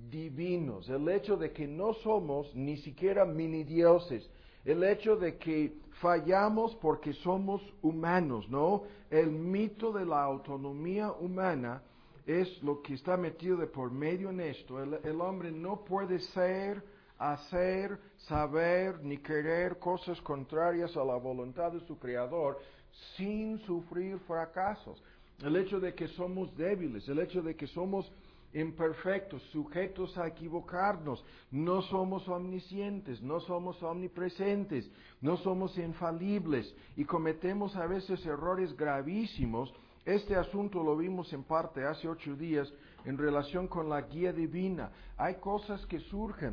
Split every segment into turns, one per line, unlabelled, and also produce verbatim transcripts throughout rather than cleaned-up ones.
divinos, el hecho de que no somos ni siquiera mini dioses, el hecho de que fallamos porque somos humanos, ¿no? El mito de la autonomía humana es lo que está metido de por medio en esto. El, el hombre no puede ser, hacer, saber, ni querer cosas contrarias a la voluntad de su Creador sin sufrir fracasos. El hecho de que somos débiles, el hecho de que somos imperfectos, sujetos a equivocarnos, no somos omniscientes, no somos omnipresentes, no somos infalibles y cometemos a veces errores gravísimos. Este asunto lo vimos en parte hace ocho días en relación con la guía divina. Hay cosas que surgen,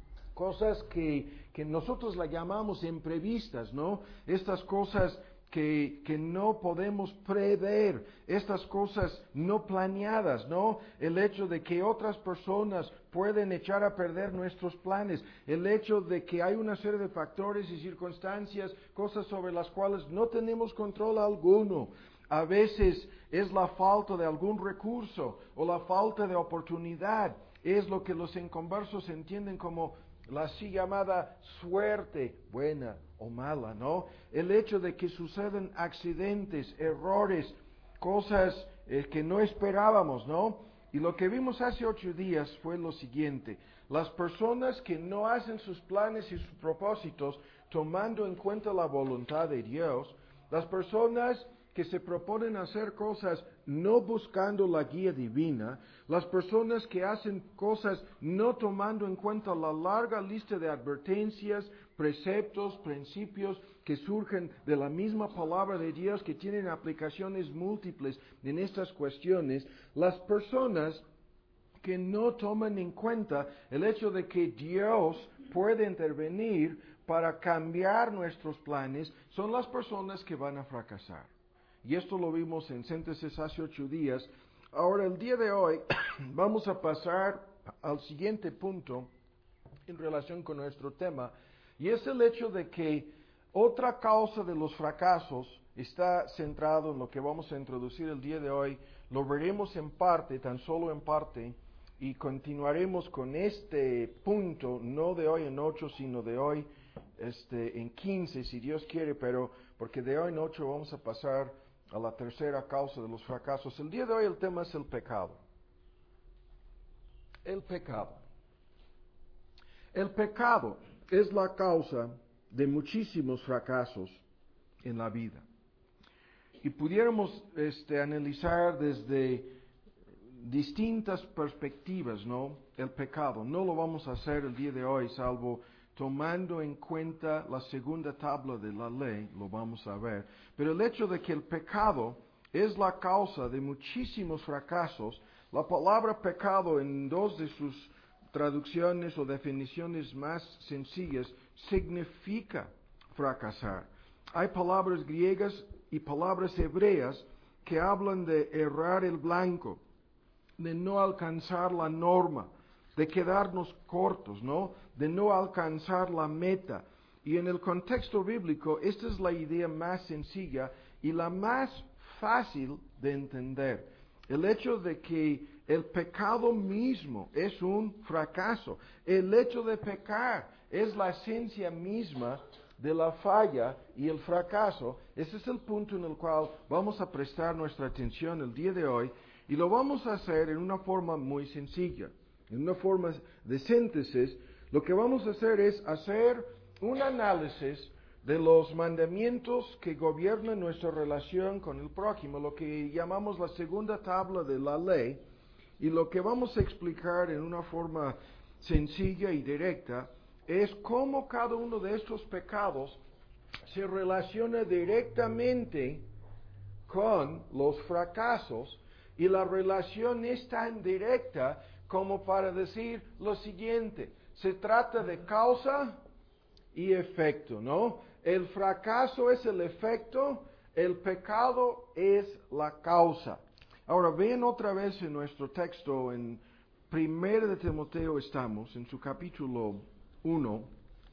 cosas que, que nosotros la llamamos imprevistas, ¿no? Estas cosas que, que no podemos prever, estas cosas no planeadas, ¿no? El hecho de que otras personas pueden echar a perder nuestros planes, el hecho de que hay una serie de factores y circunstancias, cosas sobre las cuales no tenemos control alguno. A veces es la falta de algún recurso o la falta de oportunidad, es lo que los inconversos entienden como la así llamada suerte, buena o mala, ¿no? El hecho de que suceden accidentes, errores, cosas eh, que no esperábamos, ¿no? Y lo que vimos hace ocho días fue lo siguiente: las personas que no hacen sus planes y sus propósitos tomando en cuenta la voluntad de Dios, las personas que se proponen hacer cosas no buscando la guía divina, las personas que hacen cosas no tomando en cuenta la larga lista de advertencias, preceptos, principios que surgen de la misma palabra de Dios, que tienen aplicaciones múltiples en estas cuestiones, las personas que no toman en cuenta el hecho de que Dios puede intervenir para cambiar nuestros planes, son las personas que van a fracasar. Y esto lo vimos en Síntesis hace ocho días. Ahora, el día de hoy, vamos a pasar al siguiente punto en relación con nuestro tema, y es el hecho de que otra causa de los fracasos está centrado en lo que vamos a introducir el día de hoy. Lo veremos en parte, tan solo en parte, y continuaremos con este punto, no de hoy en ocho, sino de hoy este, en quince, si Dios quiere, pero porque de hoy en ocho vamos a pasar a la tercera causa de los fracasos. El día de hoy el tema es el pecado. El pecado. El pecado es la causa de muchísimos fracasos en la vida. Y pudiéramos este, analizar desde distintas perspectivas, ¿no? El pecado. No lo vamos a hacer el día de hoy, salvo tomando en cuenta la segunda tabla de la ley, lo vamos a ver. Pero el hecho de que el pecado es la causa de muchísimos fracasos, la palabra pecado en dos de sus traducciones o definiciones más sencillas significa fracasar. Hay palabras griegas y palabras hebreas que hablan de errar el blanco, de no alcanzar la norma, de quedarnos cortos, ¿no? De no alcanzar la meta. Y en el contexto bíblico, esta es la idea más sencilla y la más fácil de entender. El hecho de que el pecado mismo es un fracaso. El hecho de pecar es la esencia misma de la falla y el fracaso. Ese es el punto en el cual vamos a prestar nuestra atención el día de hoy, y lo vamos a hacer en una forma muy sencilla, en una forma de síntesis. Lo que vamos a hacer es hacer un análisis de los mandamientos que gobiernan nuestra relación con el prójimo, lo que llamamos la segunda tabla de la ley, y lo que vamos a explicar en una forma sencilla y directa es cómo cada uno de estos pecados se relaciona directamente con los fracasos, y la relación es tan directa como para decir lo siguiente: se trata de causa y efecto, ¿no? El fracaso es el efecto, el pecado es la causa. Ahora, vean otra vez en nuestro texto, en Primera de Timoteo estamos, en su capítulo uno.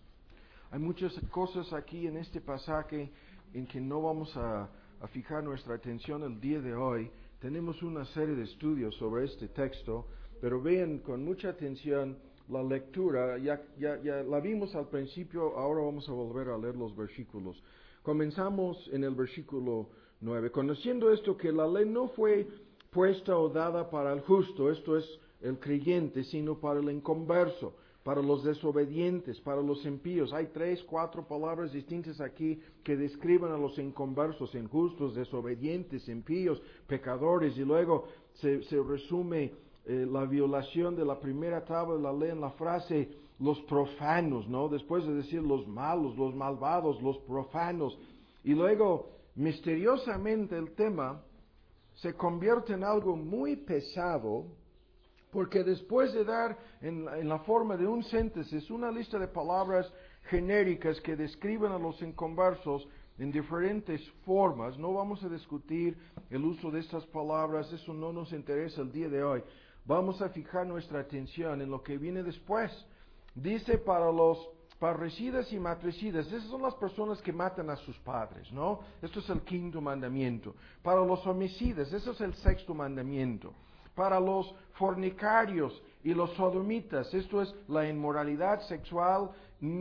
Hay muchas cosas aquí en este pasaje en que no vamos a, a fijar nuestra atención el día de hoy. Tenemos una serie de estudios sobre este texto, pero vean con mucha atención la lectura, ya, ya, ya la vimos al principio, ahora vamos a volver a leer los versículos. Comenzamos en el versículo nueve, conociendo esto que la ley no fue puesta o dada para el justo, esto es el creyente, sino para el inconverso, para los desobedientes, para los impíos. Hay tres, cuatro palabras distintas aquí que describen a los inconversos, injustos, desobedientes, impíos, pecadores, y luego se, se resume eh, la violación de la primera tabla de la ley en la frase los profanos, ¿no? Después de decir los malos, los malvados, los profanos. Y luego, misteriosamente, el tema se convierte en algo muy pesado, porque después de dar en, en la forma de un síntesis una lista de palabras genéricas que describen a los inconversos en diferentes formas, no vamos a discutir el uso de estas palabras, eso no nos interesa el día de hoy. Vamos a fijar nuestra atención en lo que viene después. Dice para los parricidas y matricidas, esas son las personas que matan a sus padres, ¿no? Esto es el quinto mandamiento. Para los homicidas, eso es el sexto mandamiento. Para los fornicarios y los sodomitas, esto es la inmoralidad sexual,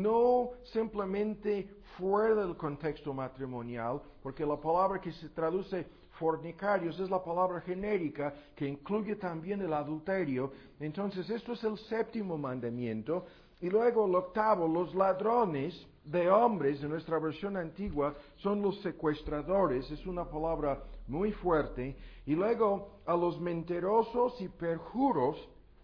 no simplemente fuera del contexto matrimonial, porque la palabra que se traduce fornicarios es la palabra genérica que incluye también el adulterio. Entonces, esto es el séptimo mandamiento. Y luego el octavo, los ladrones de hombres, en nuestra versión antigua, son los secuestradores, es una palabra muy fuerte. Y luego a los mentirosos y perjuros,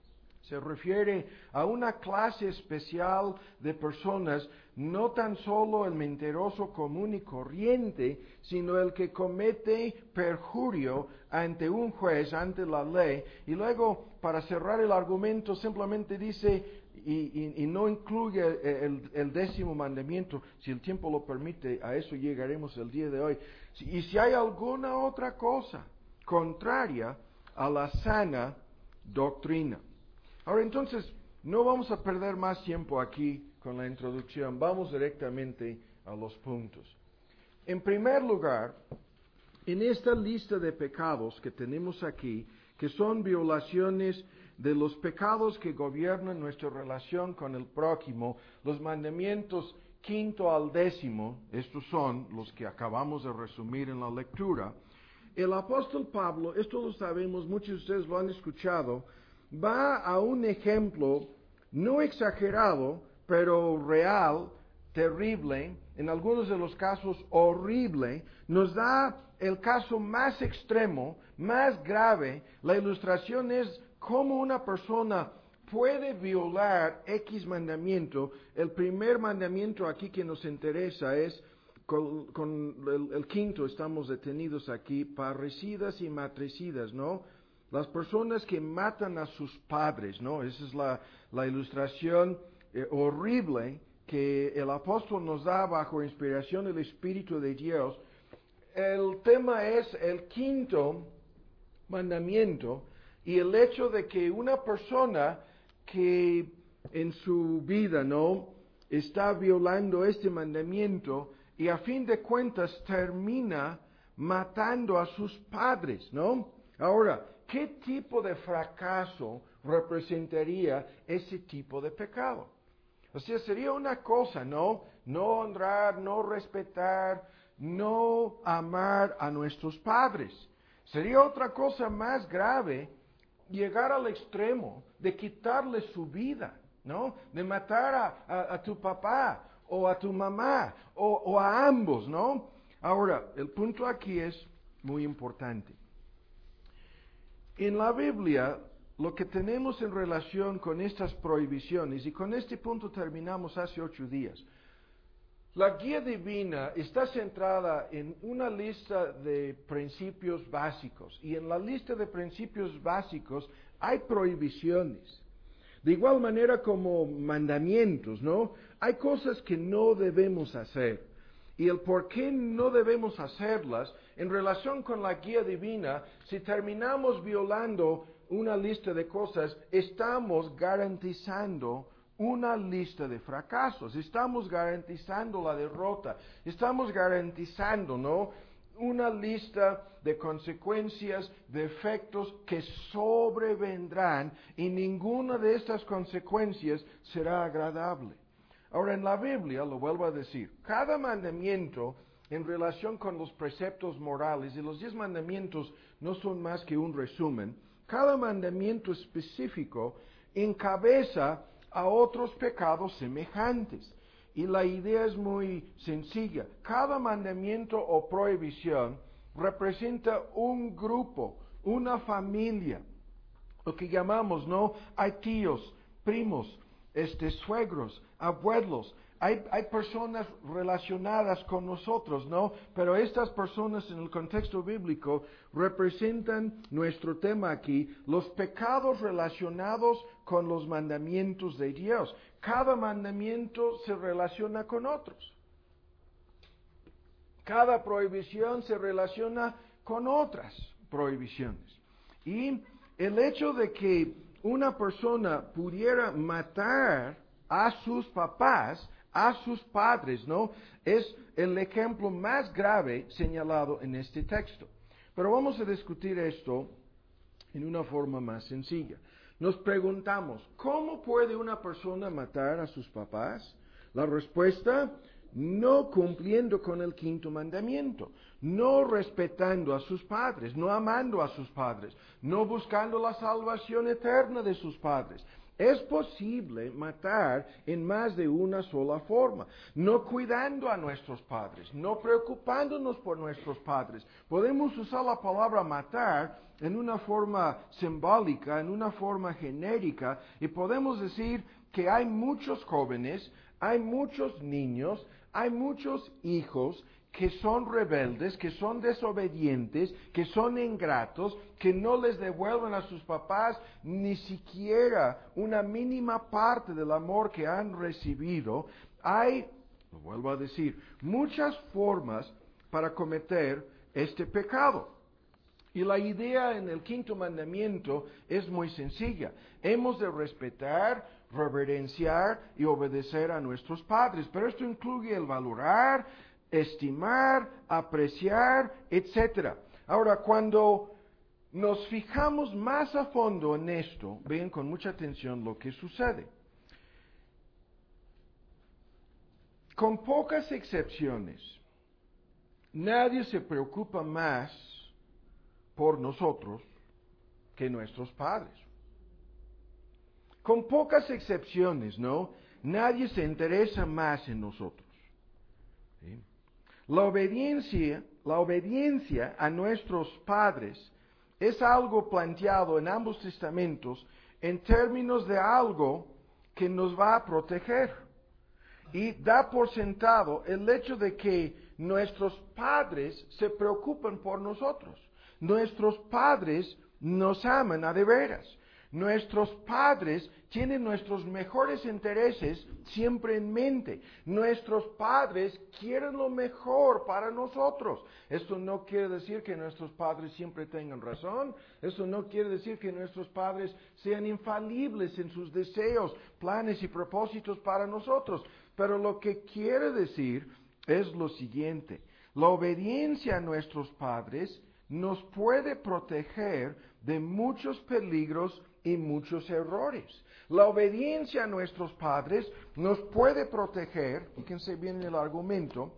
se refiere a una clase especial de personas, no tan solo el mentiroso común y corriente, sino el que comete perjurio ante un juez, ante la ley. Y luego, para cerrar el argumento, simplemente dice, y, y, y no incluye el, el décimo mandamiento, si el tiempo lo permite, a eso llegaremos el día de hoy. Y si hay alguna otra cosa contraria a la sana doctrina. Ahora entonces, no vamos a perder más tiempo aquí con la introducción, vamos directamente a los puntos. En primer lugar, en esta lista de pecados que tenemos aquí, que son violaciones de los pecados que gobiernan nuestra relación con el prójimo, los mandamientos quinto al décimo, estos son los que acabamos de resumir en la lectura, el apóstol Pablo, esto lo sabemos, muchos de ustedes lo han escuchado, va a un ejemplo no exagerado, pero real, terrible, en algunos de los casos horrible, nos da el caso más extremo, más grave. La ilustración es cómo una persona puede violar X mandamiento. El primer mandamiento aquí que nos interesa es, con, con el, el quinto estamos detenidos aquí, parricidas y matricidas, ¿no? Las personas que matan a sus padres, ¿no? Esa es la, la ilustración eh, horrible que el apóstol nos da bajo inspiración del Espíritu de Dios. El tema es el quinto mandamiento y el hecho de que una persona que en su vida, ¿no?, está violando este mandamiento y a fin de cuentas termina matando a sus padres, ¿no? Ahora, ¿qué tipo de fracaso representaría ese tipo de pecado? O sea, sería una cosa, ¿no? No honrar, no respetar, no amar a nuestros padres. Sería otra cosa más grave llegar al extremo de quitarle su vida, ¿no? De matar a, a, a tu papá o a tu mamá o, o a ambos, ¿no? Ahora, el punto aquí es muy importante. En la Biblia, lo que tenemos en relación con estas prohibiciones, y con este punto terminamos hace ocho días, la guía divina está centrada en una lista de principios básicos, y en la lista de principios básicos hay prohibiciones. De igual manera como mandamientos, ¿no? Hay cosas que no debemos hacer. Y el por qué no debemos hacerlas, en relación con la guía divina, si terminamos violando una lista de cosas, estamos garantizando una lista de fracasos, estamos garantizando la derrota, estamos garantizando, ¿no?, una lista de consecuencias, de efectos que sobrevendrán y ninguna de estas consecuencias será agradable. Ahora en la Biblia, lo vuelvo a decir, cada mandamiento en relación con los preceptos morales, y los diez mandamientos no son más que un resumen, cada mandamiento específico encabeza a otros pecados semejantes. Y la idea es muy sencilla. Cada mandamiento o prohibición representa un grupo, una familia, lo que llamamos, ¿no? Hay tíos, primos, este, suegros, abuelos. Hay, hay personas relacionadas con nosotros, ¿no? Pero estas personas en el contexto bíblico representan nuestro tema aquí, los pecados relacionados con los mandamientos de Dios. Cada mandamiento se relaciona con otros. Cada prohibición se relaciona con otras prohibiciones. Y el hecho de que una persona pudiera matar a sus papás, a sus padres, ¿no? Es el ejemplo más grave señalado en este texto. Pero vamos a discutir esto en una forma más sencilla. Nos preguntamos, ¿cómo puede una persona matar a sus papás? La respuesta, no cumpliendo con el quinto mandamiento, no respetando a sus padres, no amando a sus padres, no buscando la salvación eterna de sus padres. Es posible matar en más de una sola forma, no cuidando a nuestros padres, no preocupándonos por nuestros padres. Podemos usar la palabra matar en una forma simbólica, en una forma genérica, y podemos decir que hay muchos jóvenes, hay muchos niños, hay muchos hijos que son rebeldes, que son desobedientes, que son ingratos, que no les devuelven a sus papás ni siquiera una mínima parte del amor que han recibido. Hay, lo vuelvo a decir, muchas formas para cometer este pecado. Y la idea en el quinto mandamiento es muy sencilla. Hemos de respetar, reverenciar y obedecer a nuestros padres, pero esto incluye el valorar, estimar, apreciar, etcétera. Ahora, cuando nos fijamos más a fondo en esto, vean con mucha atención lo que sucede. Con pocas excepciones, nadie se preocupa más por nosotros que nuestros padres. Con pocas excepciones, ¿no? Nadie se interesa más en nosotros. ¿Sí? La obediencia, la obediencia a nuestros padres es algo planteado en ambos testamentos en términos de algo que nos va a proteger. Y da por sentado el hecho de que nuestros padres se preocupan por nosotros. Nuestros padres nos aman a de veras. Nuestros padres tienen nuestros mejores intereses siempre en mente. Nuestros padres quieren lo mejor para nosotros. Esto no quiere decir que nuestros padres siempre tengan razón. Esto no quiere decir que nuestros padres sean infalibles en sus deseos, planes y propósitos para nosotros. Pero lo que quiere decir es lo siguiente. La obediencia a nuestros padres nos puede proteger de muchos peligros y muchos errores. La obediencia a nuestros padres nos puede proteger, fíjense bien el argumento,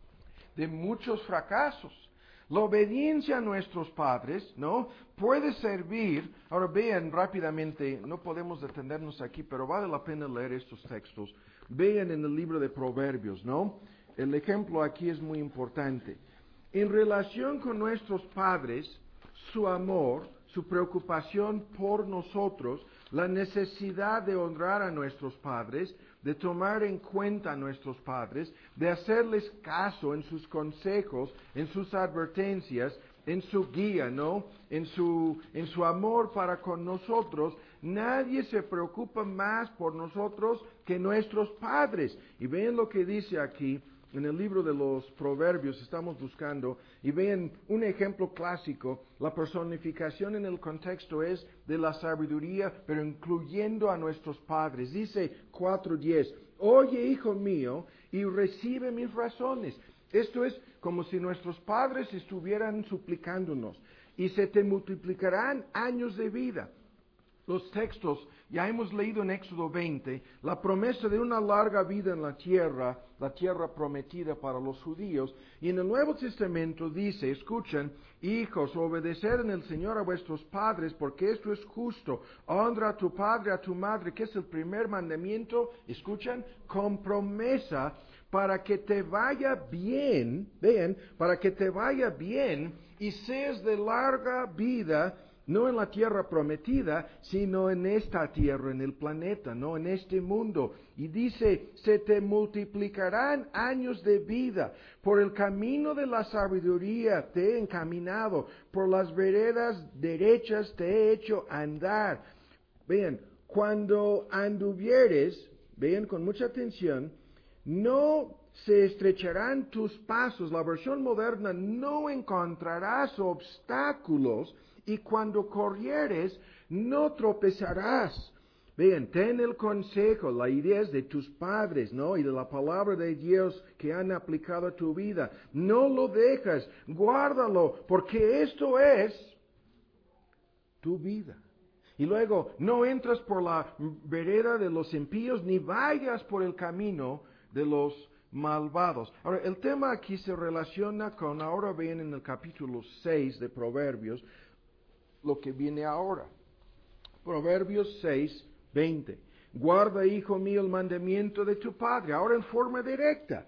de muchos fracasos. La obediencia a nuestros padres, ¿no? Puede servir, ahora vean rápidamente, no podemos detenernos aquí, pero vale la pena leer estos textos. Vean en el libro de Proverbios, ¿no? El ejemplo aquí es muy importante. En relación con nuestros padres, su amor, su preocupación por nosotros, la necesidad de honrar a nuestros padres, de tomar en cuenta a nuestros padres, de hacerles caso en sus consejos, en sus advertencias, en su guía, ¿no? En su, en su amor para con nosotros. Nadie se preocupa más por nosotros que nuestros padres. Y ven lo que dice aquí en el libro de los Proverbios, estamos buscando, y ven un ejemplo clásico. La personificación en el contexto es de la sabiduría, pero incluyendo a nuestros padres. Dice cuatro diez, oye, hijo mío, y recibe mis razones. Esto es como si nuestros padres estuvieran suplicándonos, y se te multiplicarán años de vida. Los textos, ya hemos leído en Éxodo veinte, la promesa de una larga vida en la tierra, la tierra prometida para los judíos, y en el Nuevo Testamento dice, escuchen, hijos, obedeced en el Señor a vuestros padres, porque esto es justo. Honra a tu padre, a tu madre, que es el primer mandamiento, escuchen, con promesa, para que te vaya bien, ven, para que te vaya bien, y seas de larga vida, no en la tierra prometida, sino en esta tierra, en el planeta, no en este mundo. Y dice, se te multiplicarán años de vida. Por el camino de la sabiduría te he encaminado, por las veredas derechas te he hecho andar. Vean, cuando anduvieres, vean con mucha atención, no se estrecharán tus pasos. La versión moderna, no encontrarás obstáculos, y cuando corrieres, no tropezarás. Vean, ten el consejo, la idea es de tus padres, ¿no? Y de la palabra de Dios que han aplicado a tu vida. No lo dejas, guárdalo, porque esto es tu vida. Y luego, no entras por la vereda de los impíos, ni vayas por el camino de los malvados. Ahora, el tema aquí se relaciona con, ahora ven en el capítulo seis de Proverbios, lo que viene ahora. Proverbios seis, veinte. Guarda, hijo mío, el mandamiento de tu padre, ahora en forma directa.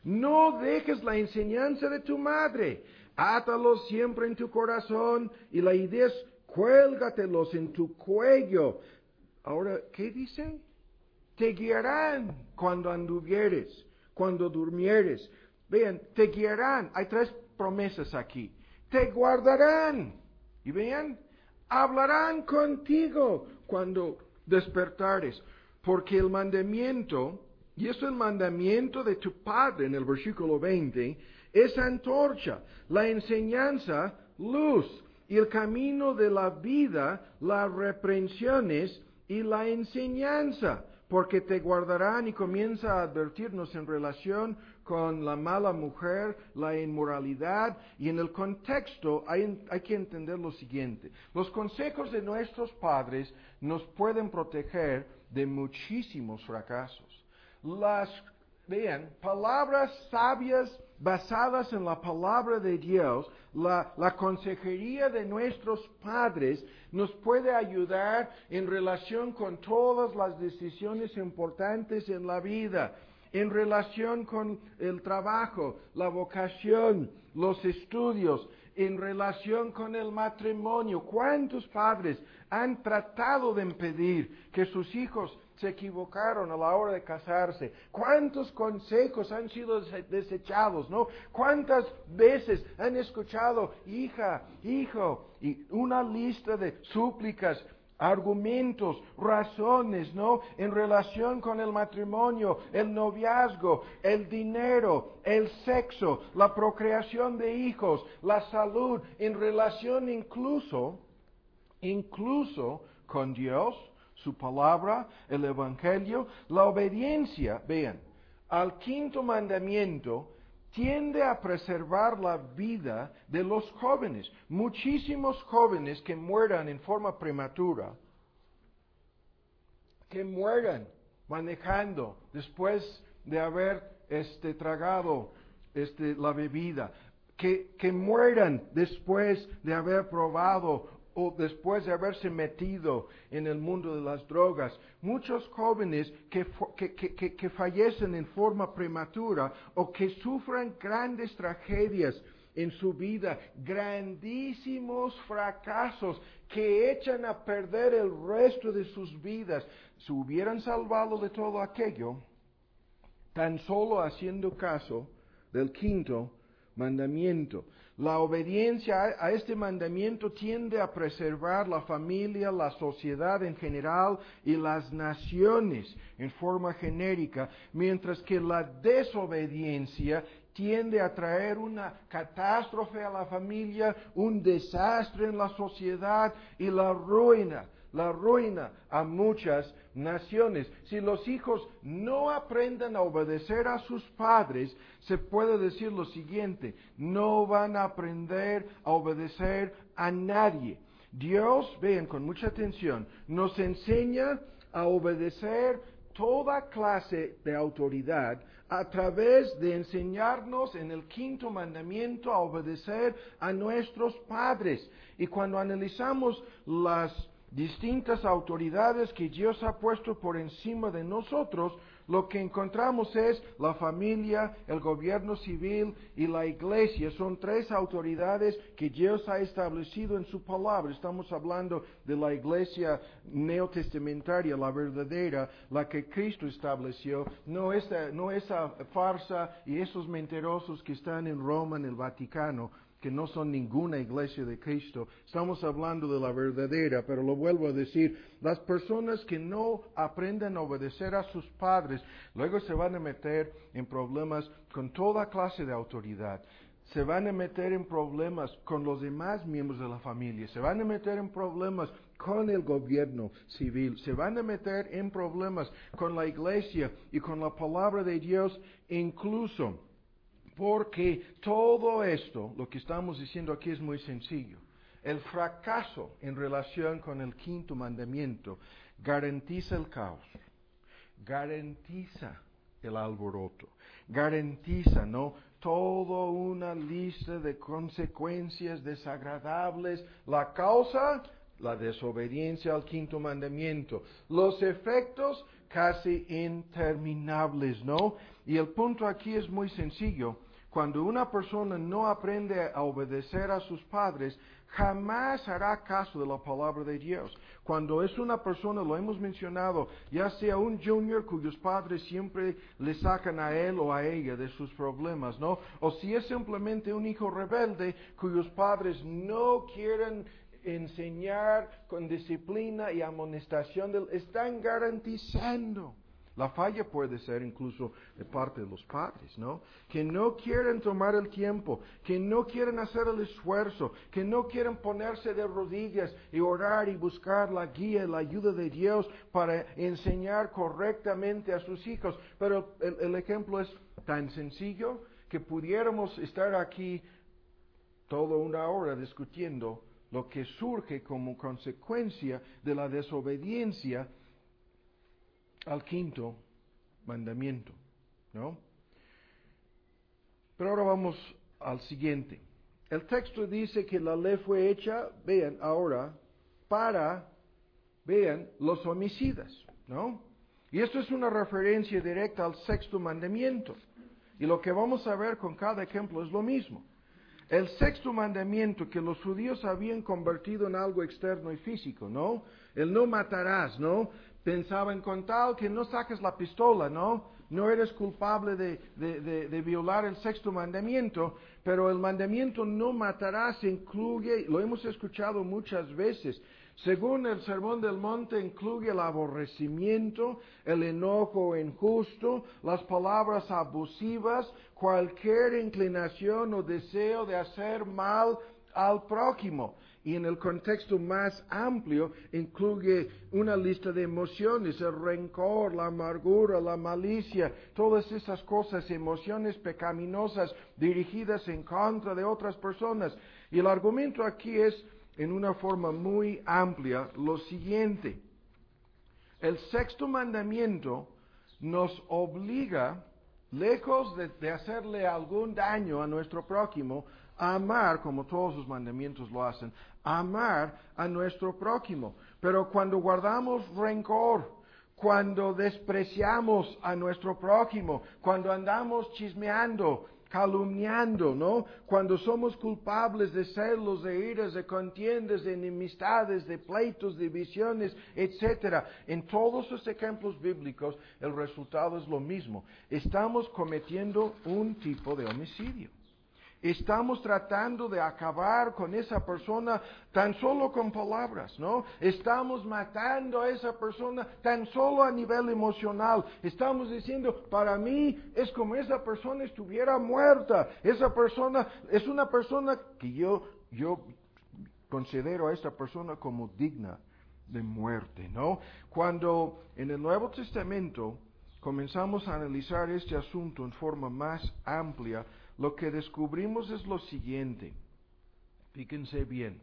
No dejes la enseñanza de tu madre. Átalos siempre en tu corazón, y la idea es, cuélgatelos en tu cuello. Ahora, ¿qué dice? Te guiarán cuando anduvieres, cuando durmieres. Vean, te guiarán. Hay tres promesas aquí. Te guardarán. Y vean, hablarán contigo cuando despertares. Porque el mandamiento, y es el mandamiento de tu padre en el versículo veinte, es antorcha, la enseñanza, luz, y el camino de la vida, las reprensiones y la enseñanza. Porque te guardarán, y comienza a advertirnos en relación con la mala mujer, la inmoralidad, y en el contexto hay, hay que entender lo siguiente. Los consejos de nuestros padres nos pueden proteger de muchísimos fracasos. Las, vean, palabras sabias basadas en la palabra de Dios, la, la consejería de nuestros padres nos puede ayudar en relación con todas las decisiones importantes en la vida, en relación con el trabajo, la vocación, los estudios, en relación con el matrimonio. ¿Cuántos padres han tratado de impedir que sus hijos se equivocaron a la hora de casarse? ¿Cuántos consejos han sido desechados, no? ¿Cuántas veces han escuchado, hija, hijo, y una lista de súplicas, argumentos, razones, ¿no? En relación con el matrimonio, el noviazgo, el dinero, el sexo, la procreación de hijos, la salud, en relación incluso, incluso con Dios, su palabra, el evangelio, la obediencia, vean, al quinto mandamiento, tiende a preservar la vida de los jóvenes. Muchísimos jóvenes que mueran en forma prematura, que mueran manejando después de haber este, tragado este, la bebida, que, que mueran después de haber probado o después de haberse metido en el mundo de las drogas. Muchos jóvenes que, que, que, que fallecen en forma prematura o que sufran grandes tragedias en su vida, grandísimos fracasos que echan a perder el resto de sus vidas. Se hubieran salvado de todo aquello tan solo haciendo caso del quinto mandamiento. La obediencia a este mandamiento tiende a preservar la familia, la sociedad en general y las naciones en forma genérica, mientras que la desobediencia tiende a traer una catástrofe a la familia, un desastre en la sociedad y la ruina. la ruina a muchas naciones. Si los hijos no aprenden a obedecer a sus padres, se puede decir lo siguiente: no van a aprender a obedecer a nadie. Dios, vean con mucha atención, nos enseña a obedecer toda clase de autoridad a través de enseñarnos en el quinto mandamiento a obedecer a nuestros padres. Y cuando analizamos las distintas autoridades que Dios ha puesto por encima de nosotros, lo que encontramos es la familia, el gobierno civil y la iglesia. Son tres autoridades que Dios ha establecido en su palabra. Estamos hablando de la iglesia neotestamentaria, la verdadera, la que Cristo estableció, no esa, no esa farsa y esos mentirosos que están en Roma, en el Vaticano, que no son ninguna iglesia de Cristo. Estamos hablando de la verdadera, pero lo vuelvo a decir, las personas que no aprendan a obedecer a sus padres, luego se van a meter en problemas con toda clase de autoridad. Se van a meter en problemas con los demás miembros de la familia, se van a meter en problemas con el gobierno civil, se van a meter en problemas con la iglesia y con la palabra de Dios incluso. Porque todo esto, lo que estamos diciendo aquí es muy sencillo. El fracaso en relación con el quinto mandamiento garantiza el caos, garantiza el alboroto, garantiza, ¿no?, toda una lista de consecuencias desagradables. La causa, la desobediencia al quinto mandamiento. Los efectos, casi interminables, ¿no? Y el punto aquí es muy sencillo. Cuando una persona no aprende a obedecer a sus padres, jamás hará caso de la palabra de Dios. Cuando es una persona, lo hemos mencionado, ya sea un junior cuyos padres siempre le sacan a él o a ella de sus problemas, ¿no? O si es simplemente un hijo rebelde cuyos padres no quieren enseñar con disciplina y amonestación, están garantizando. La falla puede ser incluso de parte de los padres, ¿no? Que no quieren tomar el tiempo, que no quieren hacer el esfuerzo, que no quieren ponerse de rodillas y orar y buscar la guía, la ayuda de Dios para enseñar correctamente a sus hijos. Pero el, el ejemplo es tan sencillo que pudiéramos estar aquí toda una hora discutiendo lo que surge como consecuencia de la desobediencia al quinto mandamiento, ¿no? Pero ahora vamos al siguiente. El texto dice que la ley fue hecha, vean ahora, para, vean, los homicidas, ¿no? Y esto es una referencia directa al sexto mandamiento. Y lo que vamos a ver con cada ejemplo es lo mismo. El sexto mandamiento que los judíos habían convertido en algo externo y físico, ¿no? El no matarás, ¿no? Pensaban con tal que no saques la pistola, ¿no? No eres culpable de, de, de, de violar el sexto mandamiento, pero el mandamiento no matarás incluye, lo hemos escuchado muchas veces, según el Sermón del Monte, incluye el aborrecimiento, el enojo injusto, las palabras abusivas, cualquier inclinación o deseo de hacer mal al prójimo. Y en el contexto más amplio incluye una lista de emociones, el rencor, la amargura, la malicia, todas esas cosas, emociones pecaminosas dirigidas en contra de otras personas. Y el argumento aquí es, en una forma muy amplia, lo siguiente. El sexto mandamiento nos obliga, lejos de, de hacerle algún daño a nuestro prójimo, a amar, como todos los mandamientos lo hacen, a amar a nuestro prójimo. Pero cuando guardamos rencor, cuando despreciamos a nuestro prójimo, cuando andamos chismeando, calumniando, ¿no? Cuando somos culpables de celos, de iras, de contiendas, de enemistades, de pleitos, de divisiones, etcétera. En todos los ejemplos bíblicos, el resultado es lo mismo. Estamos cometiendo un tipo de homicidio. Estamos tratando de acabar con esa persona tan solo con palabras, ¿no? Estamos matando a esa persona tan solo a nivel emocional. Estamos diciendo, para mí es como esa persona estuviera muerta. Esa persona es una persona que yo, yo considero a esa persona como digna de muerte, ¿no? Cuando en el Nuevo Testamento comenzamos a analizar este asunto en forma más amplia, lo que descubrimos es lo siguiente. Fíjense bien.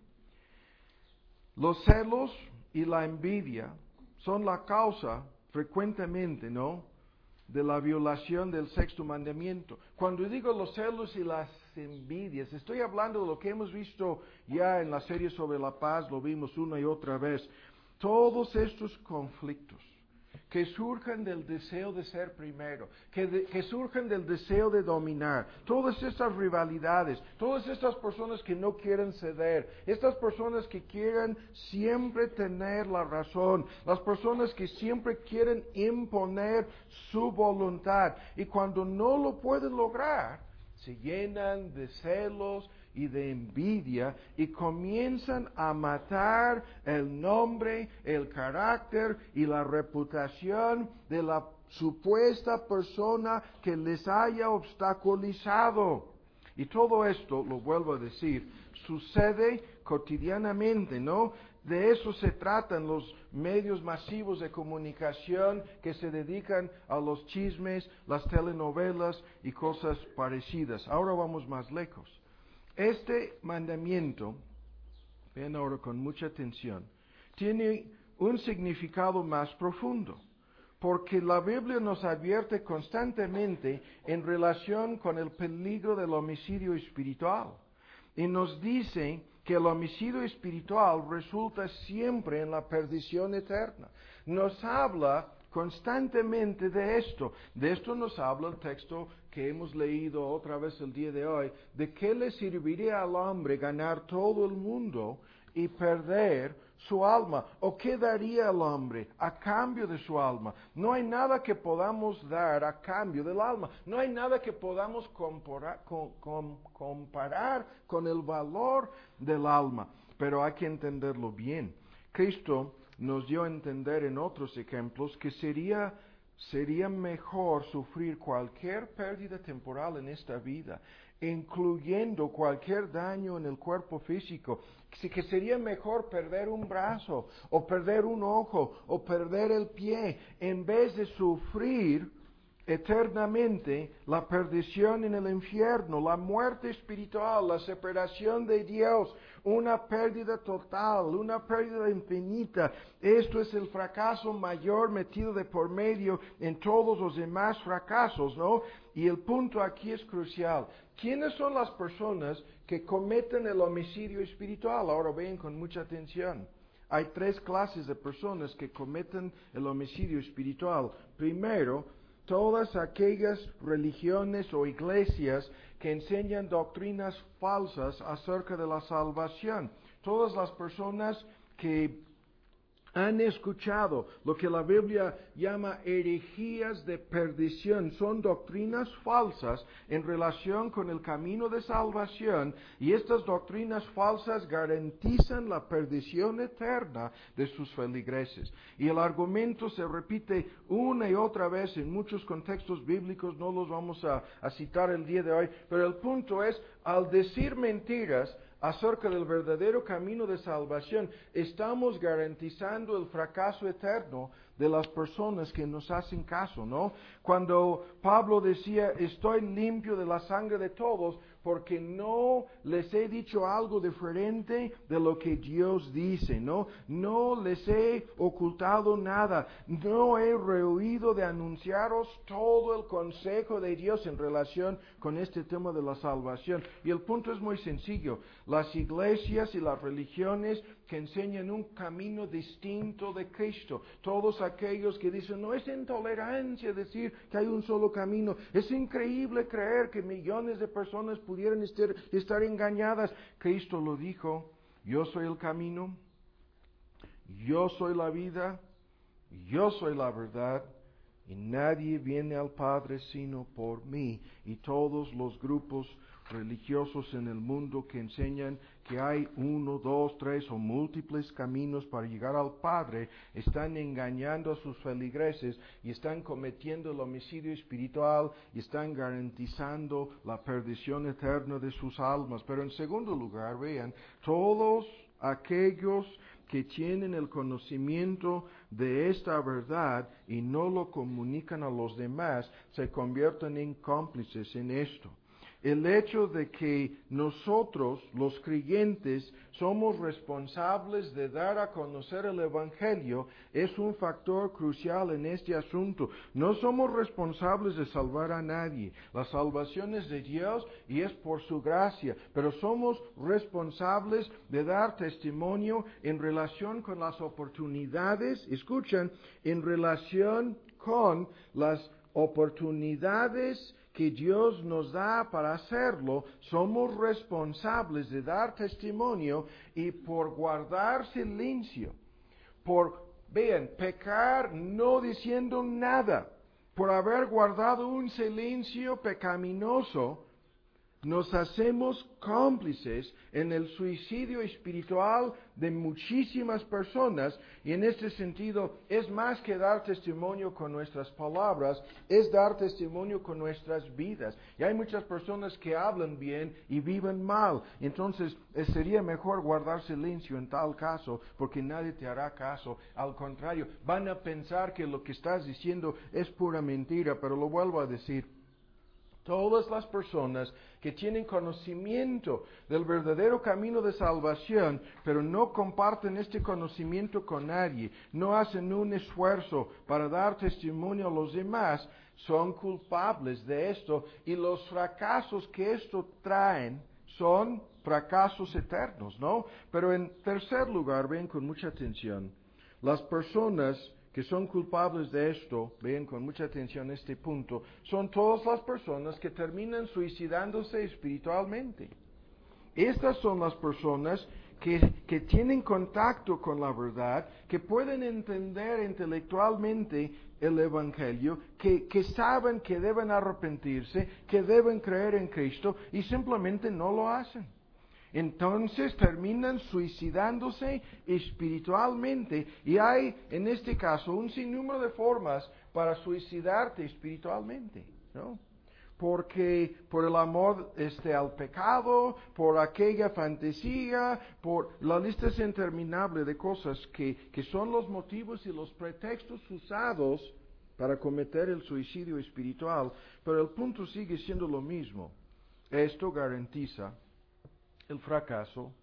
Los celos y la envidia son la causa frecuentemente, ¿no?, de la violación del sexto mandamiento. Cuando digo los celos y las envidias, estoy hablando de lo que hemos visto ya en la serie sobre la paz, lo vimos una y otra vez. Todos estos conflictos que surjan del deseo de ser primero, que, de, que surjan del deseo de dominar, todas estas rivalidades, todas estas personas que no quieren ceder, estas personas que quieren siempre tener la razón, las personas que siempre quieren imponer su voluntad, y cuando no lo pueden lograr, se llenan de celos y de envidia y comienzan a matar el nombre, el carácter y la reputación de la supuesta persona que les haya obstaculizado. Y todo esto, lo vuelvo a decir, sucede cotidianamente, ¿no? De eso se tratan los medios masivos de comunicación que se dedican a los chismes, las telenovelas y cosas parecidas. Ahora vamos más lejos. Este mandamiento, vean ahora con mucha atención, tiene un significado más profundo, porque la Biblia nos advierte constantemente en relación con el peligro del homicidio espiritual, y nos dice que el homicidio espiritual resulta siempre en la perdición eterna. Nos habla constantemente de esto. De esto nos habla el texto que hemos leído otra vez el día de hoy. ¿De qué le serviría al hombre ganar todo el mundo y perder su alma? ¿O qué daría el hombre a cambio de su alma? No hay nada que podamos dar a cambio del alma. No hay nada que podamos comparar con, con, comparar con el valor del alma. Pero hay que entenderlo bien. Cristo nos dio a entender en otros ejemplos que sería, sería mejor sufrir cualquier pérdida temporal en esta vida, incluyendo cualquier daño en el cuerpo físico, que sería mejor perder un brazo, o perder un ojo, o perder el pie, en vez de sufrir eternamente la perdición en el infierno, la muerte espiritual, la separación de Dios, una pérdida total, una pérdida infinita. Esto es el fracaso mayor metido de por medio en todos los demás fracasos, ¿no? Y el punto aquí es crucial. ¿Quiénes son las personas que cometen el homicidio espiritual? Ahora ven con mucha atención. Hay tres clases de personas que cometen el homicidio espiritual. Primero, todas aquellas religiones o iglesias que enseñan doctrinas falsas acerca de la salvación. Todas las personas que han escuchado lo que la Biblia llama herejías de perdición. Son doctrinas falsas en relación con el camino de salvación, y estas doctrinas falsas garantizan la perdición eterna de sus feligreses. Y el argumento se repite una y otra vez en muchos contextos bíblicos, no los vamos a, a citar el día de hoy, pero el punto es, al decir mentiras acerca del verdadero camino de salvación, estamos garantizando el fracaso eterno de las personas que nos hacen caso, ¿no? Cuando Pablo decía, estoy limpio de la sangre de todos, porque no les he dicho algo diferente de lo que Dios dice, ¿no? No les he ocultado nada, no he rehuido de anunciaros todo el consejo de Dios en relación con este tema de la salvación. Y el punto es muy sencillo. Las iglesias y las religiones que enseñan un camino distinto de Cristo, todos aquellos que dicen, no es intolerancia decir que hay un solo camino, es increíble creer que millones de personas pudieran estar, estar engañadas. Cristo lo dijo, yo soy el camino, yo soy la vida, yo soy la verdad, y nadie viene al Padre sino por mí. Y todos los grupos religiosos en el mundo que enseñan que hay uno, dos, tres o múltiples caminos para llegar al Padre, están engañando a sus feligreses y están cometiendo el homicidio espiritual y están garantizando la perdición eterna de sus almas. Pero en segundo lugar, vean, todos aquellos que tienen el conocimiento de esta verdad y no lo comunican a los demás, se convierten en cómplices en esto. El hecho de que nosotros, los creyentes, somos responsables de dar a conocer el Evangelio es un factor crucial en este asunto. No somos responsables de salvar a nadie. La salvación es de Dios y es por su gracia, pero somos responsables de dar testimonio en relación con las oportunidades, escuchan, en relación con las oportunidades que Dios nos da para hacerlo. Somos responsables de dar testimonio y por guardar silencio, por, vean, pecar no diciendo nada, por haber guardado un silencio pecaminoso, nos hacemos cómplices en el suicidio espiritual de muchísimas personas, y en este sentido es más que dar testimonio con nuestras palabras, es dar testimonio con nuestras vidas. Y hay muchas personas que hablan bien y viven mal, entonces eh, sería mejor guardar silencio en tal caso, porque nadie te hará caso. Al contrario, van a pensar que lo que estás diciendo es pura mentira, pero lo vuelvo a decir. Todas las personas que tienen conocimiento del verdadero camino de salvación, pero no comparten este conocimiento con nadie, no hacen un esfuerzo para dar testimonio a los demás, son culpables de esto, y los fracasos que esto traen son fracasos eternos, ¿no? Pero en tercer lugar, ven con mucha atención, las personas que son culpables de esto, vean con mucha atención este punto, son todas las personas que terminan suicidándose espiritualmente. Estas son las personas que, que tienen contacto con la verdad, que pueden entender intelectualmente el Evangelio, que, que saben que deben arrepentirse, que deben creer en Cristo y simplemente no lo hacen. Entonces terminan suicidándose espiritualmente, y hay en este caso un sinnúmero de formas para suicidarte espiritualmente, ¿no? Porque por el amor este, al pecado, por aquella fantasía, por la lista es interminable de cosas que, que son los motivos y los pretextos usados para cometer el suicidio espiritual, pero el punto sigue siendo lo mismo. Esto garantiza el fracaso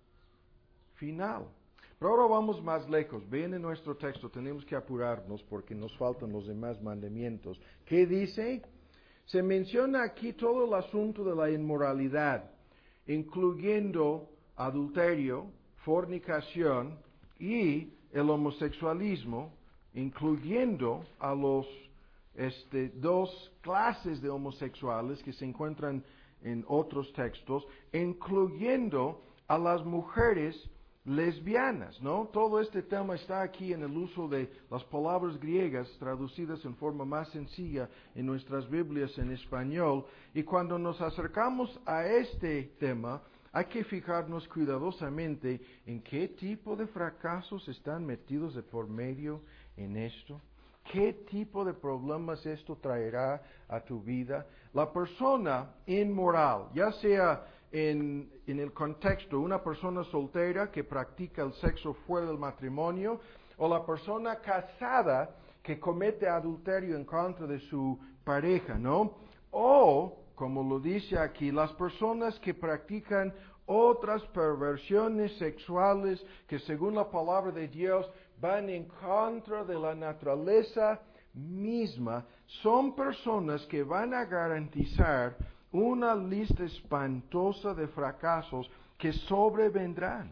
final. Pero ahora vamos más lejos. Ven en nuestro texto, tenemos que apurarnos porque nos faltan los demás mandamientos. ¿Qué dice? Se menciona aquí todo el asunto de la inmoralidad, incluyendo adulterio, fornicación y el homosexualismo, incluyendo a los este, dos clases de homosexuales que se encuentran en otros textos, incluyendo a las mujeres lesbianas, ¿no? Todo este tema está aquí en el uso de las palabras griegas traducidas en forma más sencilla en nuestras Biblias en español, y cuando nos acercamos a este tema, hay que fijarnos cuidadosamente en qué tipo de fracasos están metidos de por medio en esto. ¿Qué tipo de problemas esto traerá a tu vida? La persona inmoral, ya sea en, en el contexto una persona soltera que practica el sexo fuera del matrimonio, o la persona casada que comete adulterio en contra de su pareja, ¿no? O, como lo dice aquí, las personas que practican otras perversiones sexuales que según la palabra de Dios van en contra de la naturaleza misma, son personas que van a garantizar una lista espantosa de fracasos que sobrevendrán.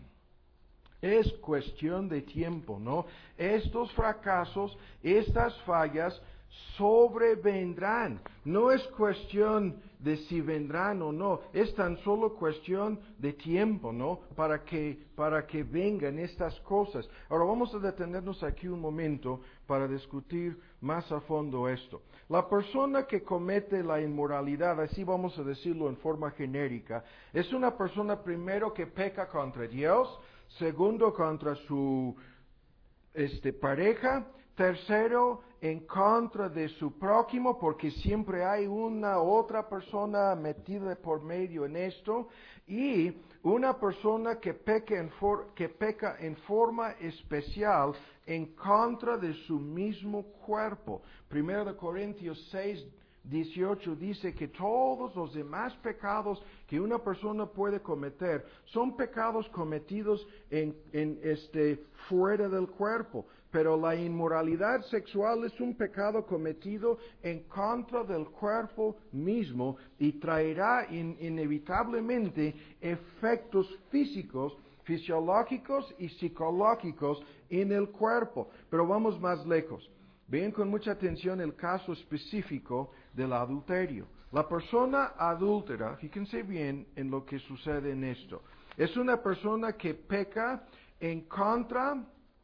Es cuestión de tiempo, ¿no? Estos fracasos, estas fallas sobrevendrán. No es cuestión de si vendrán o no, es tan solo cuestión de tiempo, ¿no? Para que, para que vengan estas cosas. Ahora vamos a detenernos aquí un momento para discutir más a fondo esto. La persona que comete la inmoralidad, así vamos a decirlo en forma genérica, es una persona primero que peca contra Dios, segundo contra su este, pareja, tercero en contra de su prójimo, porque siempre hay una otra persona metida por medio en esto, y una persona que peca en, for, que peca en forma especial en contra de su mismo cuerpo. Primero de Corintios seis, dieciocho dice que todos los demás pecados que una persona puede cometer son pecados cometidos en, en este, fuera del cuerpo, pero la inmoralidad sexual es un pecado cometido en contra del cuerpo mismo y traerá in, inevitablemente efectos físicos, fisiológicos y psicológicos en el cuerpo. Pero vamos más lejos. Vean con mucha atención el caso específico del adulterio. La persona adúltera, fíjense bien en lo que sucede en esto. Es una persona que peca en contra,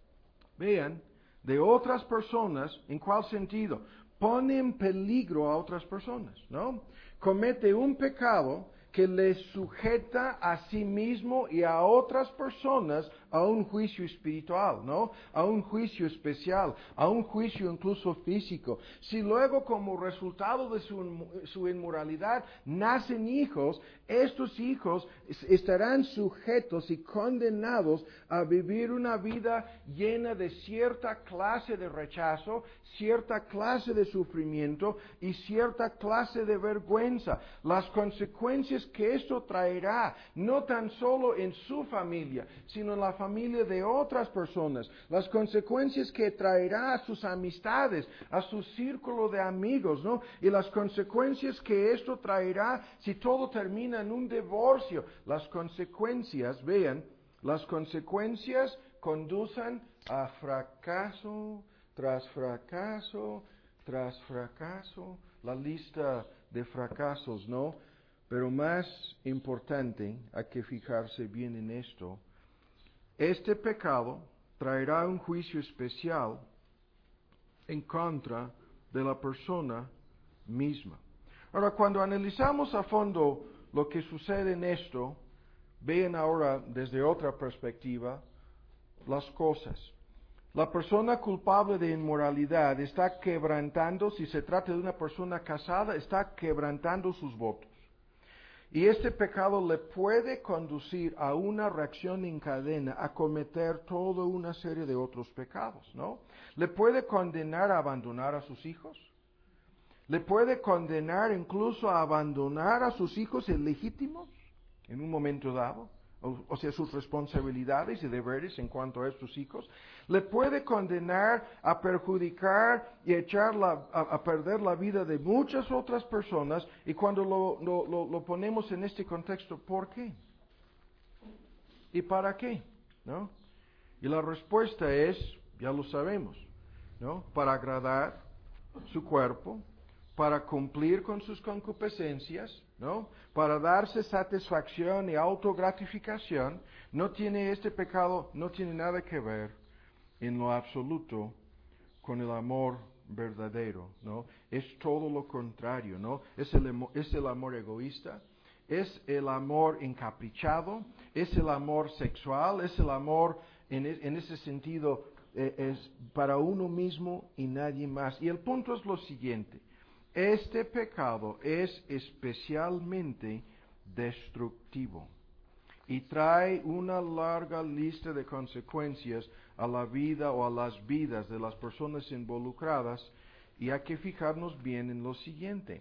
vean, de otras personas. ¿En cuál sentido? Pone en peligro a otras personas, ¿no? Comete un pecado que le sujeta a sí mismo y a otras personas a un juicio espiritual, ¿no? A un juicio especial, a un juicio incluso físico. Si luego como resultado de su, su inmoralidad nacen hijos, estos hijos estarán sujetos y condenados a vivir una vida llena de cierta clase de rechazo, cierta clase de sufrimiento y cierta clase de vergüenza. Las consecuencias que esto traerá, no tan solo en su familia, sino en la familia de otras personas, las consecuencias que traerá a sus amistades, a su círculo de amigos, ¿no? Y las consecuencias que esto traerá si todo termina en un divorcio. Las consecuencias, vean, las consecuencias conducen a fracaso tras fracaso tras fracaso, la lista de fracasos, ¿no? Pero más importante, hay que fijarse bien en esto, este pecado traerá un juicio especial en contra de la persona misma. Ahora, cuando analizamos a fondo lo que sucede en esto, vean ahora desde otra perspectiva las cosas. La persona culpable de inmoralidad está quebrantando, si se trata de una persona casada, está quebrantando sus votos. Y este pecado le puede conducir a una reacción en cadena, a cometer toda una serie de otros pecados, ¿no? Le puede condenar a abandonar a sus hijos. Le puede condenar incluso a abandonar a sus hijos ilegítimos en un momento dado. O, o sea, sus responsabilidades y deberes en cuanto a estos hijos. Le puede condenar a perjudicar y echar la, a, a perder la vida de muchas otras personas. Y cuando lo, lo, lo, lo ponemos en este contexto, ¿por qué? ¿Y para qué? ¿No? Y la respuesta es, ya lo sabemos, ¿no? Para agradar su cuerpo, para cumplir con sus concupiscencias, ¿no? Para darse satisfacción y autogratificación. No tiene este pecado, no tiene nada que ver en lo absoluto con el amor verdadero, ¿no? Es todo lo contrario, ¿no? Es el, es el amor egoísta, es el amor encaprichado, es el amor sexual, es el amor en, en ese sentido eh, es para uno mismo y nadie más. Y el punto es lo siguiente. Este pecado es especialmente destructivo y trae una larga lista de consecuencias a la vida o a las vidas de las personas involucradas, y hay que fijarnos bien en lo siguiente.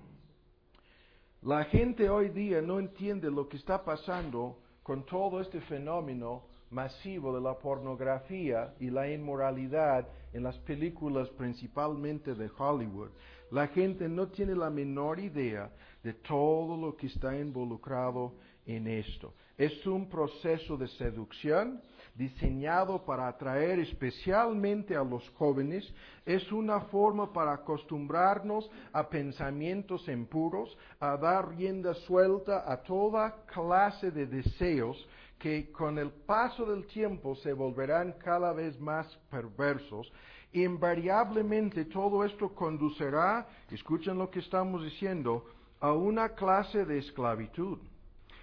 La gente hoy día no entiende lo que está pasando con todo este fenómeno masivo de la pornografía y la inmoralidad en las películas principalmente de Hollywood. La gente no tiene la menor idea de todo lo que está involucrado en esto. Es un proceso de seducción diseñado para atraer especialmente a los jóvenes. Es una forma para acostumbrarnos a pensamientos impuros, a dar rienda suelta a toda clase de deseos que con el paso del tiempo se volverán cada vez más perversos. Invariablemente todo esto conducirá, escuchen lo que estamos diciendo, a una clase de esclavitud.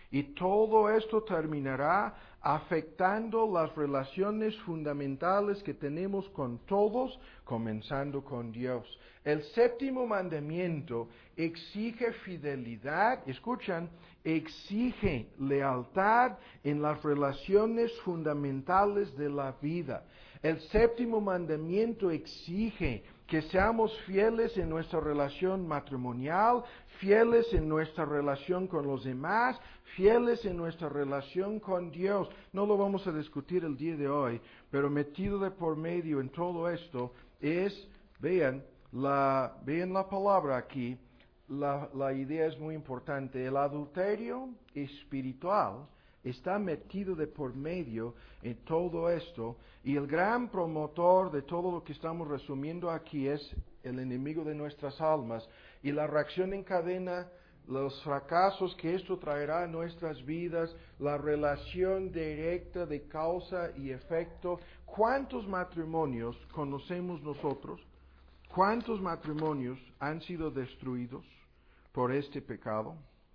Y todo esto terminará afectando las relaciones fundamentales que tenemos con todos, comenzando con Dios. El séptimo mandamiento exige fidelidad, escuchan, exige lealtad en las relaciones fundamentales de la vida. El séptimo mandamiento exige que seamos fieles en nuestra relación matrimonial, fieles en nuestra relación con los demás, fieles en nuestra relación con Dios. No lo vamos a discutir el día de hoy, pero metido de por medio en todo esto es, vean, la, vean la palabra aquí, la, la idea es muy importante. El adulterio espiritual está metido de por medio en todo esto, y el gran promotor de todo lo que estamos resumiendo aquí es el enemigo de nuestras almas, y la reacción en cadena, los fracasos que esto traerá a nuestras vidas, la relación directa de causa y efecto. ¿Cuántos matrimonios conocemos nosotros? ¿Cuántos matrimonios han sido destruidos por este pecado?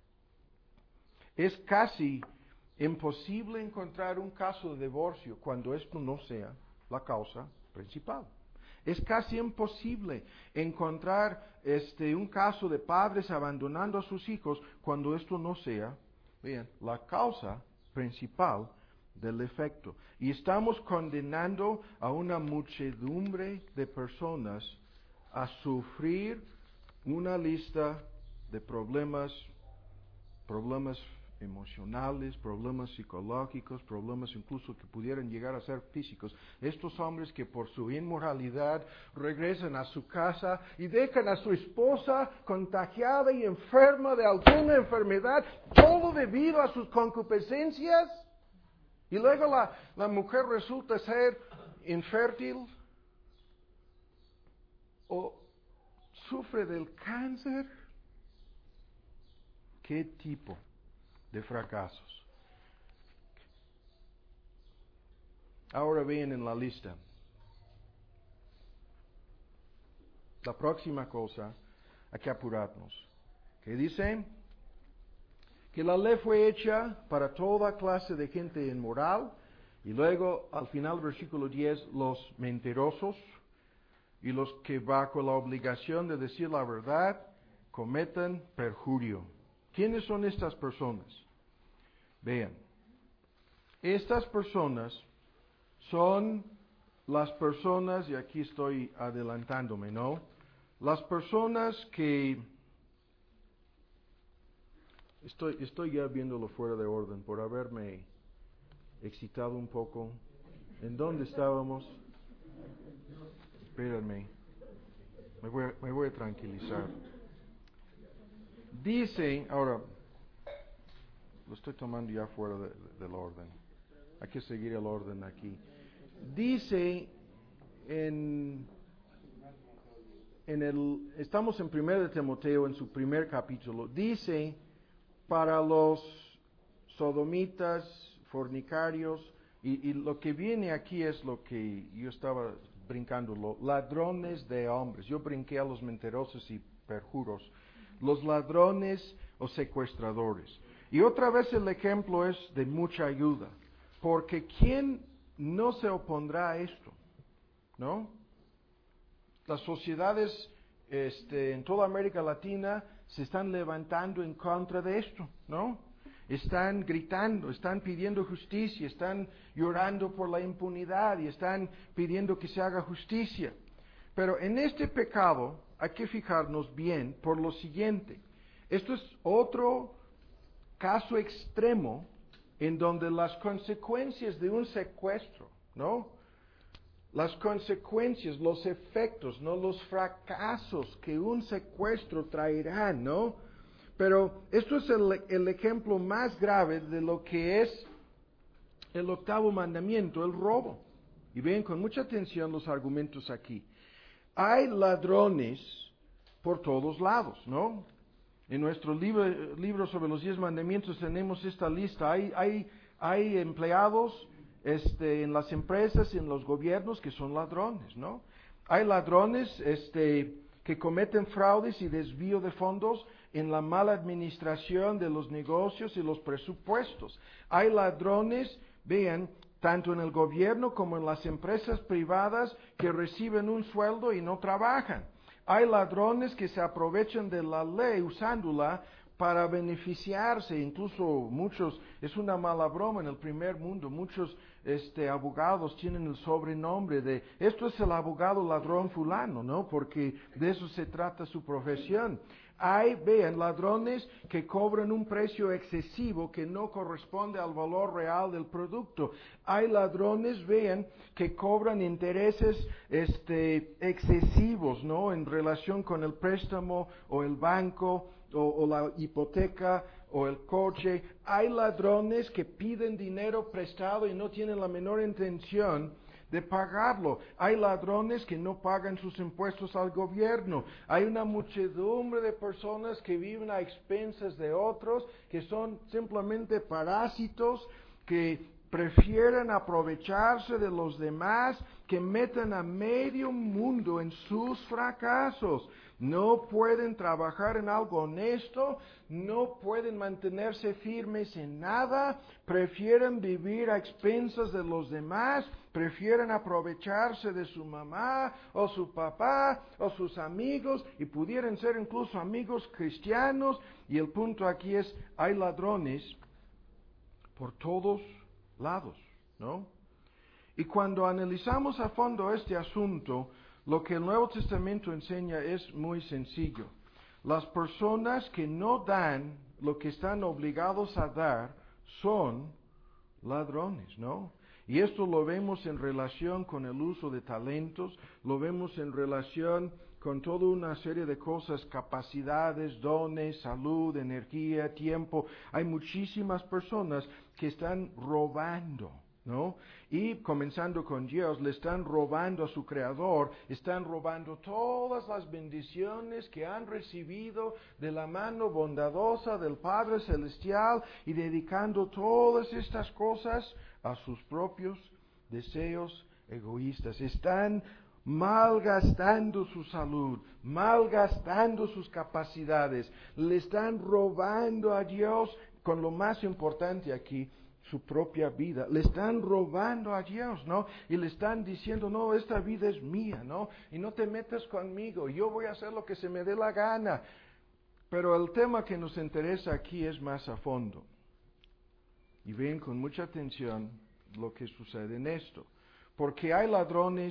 Es casi imposible encontrar un caso de divorcio cuando esto no sea la causa principal. Es casi imposible encontrar este, un caso de padres abandonando a sus hijos cuando esto no sea, vean, la causa principal del efecto. Y estamos condenando a una muchedumbre de personas a sufrir una lista de problemas, problemas emocionales, problemas psicológicos, problemas incluso que pudieran llegar a ser físicos. Estos hombres que por su inmoralidad regresan a su casa y dejan a su esposa contagiada y enferma de alguna enfermedad, todo debido a sus concupiscencias. Y luego la, la mujer resulta ser infértil o sufre del cáncer. ¿Qué tipo de fracasos? Ahora ven en la lista. La próxima cosa, hay que apurarnos. ¿Qué dice? Que la ley fue hecha para toda clase de gente inmoral. Y luego, al final, versículo diez, los mentirosos y los que bajo la obligación de decir la verdad cometen perjurio. ¿Quiénes son estas personas? Vean, estas personas son las personas, y aquí estoy adelantándome, ¿no? Las personas que, estoy, estoy ya viéndolo fuera de orden por haberme excitado un poco. ¿En dónde estábamos? Espérenme, me voy a, me voy a tranquilizar. Dice, ahora, lo estoy tomando ya fuera de, de, del orden. Hay que seguir el orden aquí. Dice en, en el, estamos en primero de Timoteo, en su primer capítulo, dice para los sodomitas, fornicarios, y, y lo que viene aquí es lo que yo estaba brincando, los ladrones de hombres. Yo brinqué a los mentirosos y perjuros. Los ladrones o secuestradores. Y otra vez el ejemplo es de mucha ayuda, porque ¿quién no se opondrá a esto? ¿No? Las sociedades este, en toda América Latina se están levantando en contra de esto, ¿no? Están gritando, están pidiendo justicia, están llorando por la impunidad y están pidiendo que se haga justicia. Pero en este pecado hay que fijarnos bien por lo siguiente. Esto es otro caso extremo en donde las consecuencias de un secuestro, ¿no? Las consecuencias, los efectos, ¿no? Los fracasos que un secuestro traerá, ¿no? Pero esto es el, el ejemplo más grave de lo que es el octavo mandamiento, el robo. Y ven con mucha atención los argumentos aquí. Hay ladrones por todos lados, ¿no? En nuestro libro, libro sobre los diez mandamientos tenemos esta lista. Hay, hay, hay empleados este, en las empresas, en los gobiernos que son ladrones, ¿no? Hay ladrones este, que cometen fraudes y desvío de fondos en la mala administración de los negocios y los presupuestos. Hay ladrones, vean, tanto en el gobierno como en las empresas privadas que reciben un sueldo y no trabajan. Hay ladrones que se aprovechan de la ley usándola para beneficiarse, incluso muchos, es una mala broma en el primer mundo, muchos este, abogados tienen el sobrenombre de, esto es el abogado ladrón fulano, ¿no? Porque de eso se trata su profesión. Hay, vean, ladrones que cobran un precio excesivo que no corresponde al valor real del producto. Hay ladrones, vean, que cobran intereses este, excesivos, ¿no? En relación con el préstamo o el banco o, o la hipoteca o el coche. Hay ladrones que piden dinero prestado y no tienen la menor intención de pagarlo. Hay ladrones que no pagan sus impuestos al gobierno. Hay una muchedumbre de personas que viven a expensas de otros, que son simplemente parásitos, que prefieren aprovecharse de los demás, que meten a medio mundo en sus fracasos. No pueden trabajar en algo honesto, no pueden mantenerse firmes en nada, prefieren vivir a expensas de los demás, prefieren aprovecharse de su mamá o su papá o sus amigos, y pudieran ser incluso amigos cristianos. Y el punto aquí es, hay ladrones por todos lados, ¿no? Y cuando analizamos a fondo este asunto, lo que el Nuevo Testamento enseña es muy sencillo. Las personas que no dan lo que están obligados a dar son ladrones, ¿no? Y esto lo vemos en relación con el uso de talentos, lo vemos en relación con toda una serie de cosas, capacidades, dones, salud, energía, tiempo. Hay muchísimas personas que están robando, ¿no? Y comenzando con Dios, le están robando a su Creador, están robando todas las bendiciones que han recibido de la mano bondadosa del Padre Celestial y dedicando todas estas cosas a sus propios deseos egoístas. Están malgastando su salud, malgastando sus capacidades, le están robando a Dios con lo más importante aquí, su propia vida. Le están robando a Dios, ¿no? Y le están diciendo, no, esta vida es mía, ¿no? Y no te metas conmigo, yo voy a hacer lo que se me dé la gana. Pero el tema que nos interesa aquí es más a fondo. Y ven con mucha atención lo que sucede en esto. Porque hay ladrones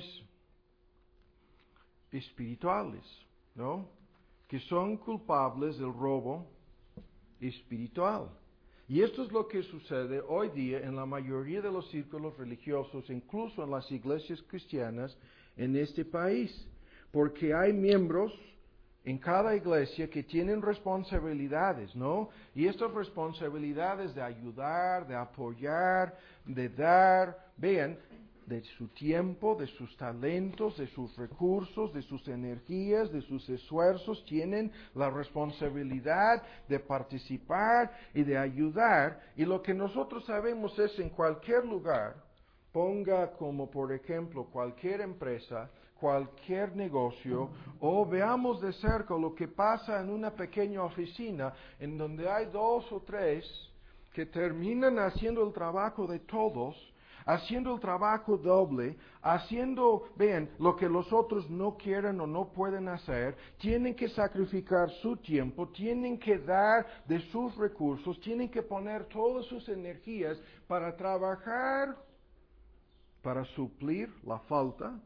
espirituales, ¿no? Que son culpables del robo espiritual. Y esto es lo que sucede hoy día en la mayoría de los círculos religiosos, incluso en las iglesias cristianas en este país. Porque hay miembros en cada iglesia que tienen responsabilidades, ¿no? Y estas responsabilidades de ayudar, de apoyar, de dar, vean, de su tiempo, de sus talentos, de sus recursos, de sus energías, de sus esfuerzos, tienen la responsabilidad de participar y de ayudar. Y lo que nosotros sabemos es en cualquier lugar, ponga como por ejemplo cualquier empresa, cualquier negocio, o veamos de cerca lo que pasa en una pequeña oficina en donde hay dos o tres que terminan haciendo el trabajo de todos, haciendo el trabajo doble, haciendo, vean, lo que los otros no quieren o no pueden hacer, tienen que sacrificar su tiempo, tienen que dar de sus recursos, tienen que poner todas sus energías para trabajar, para suplir la falta,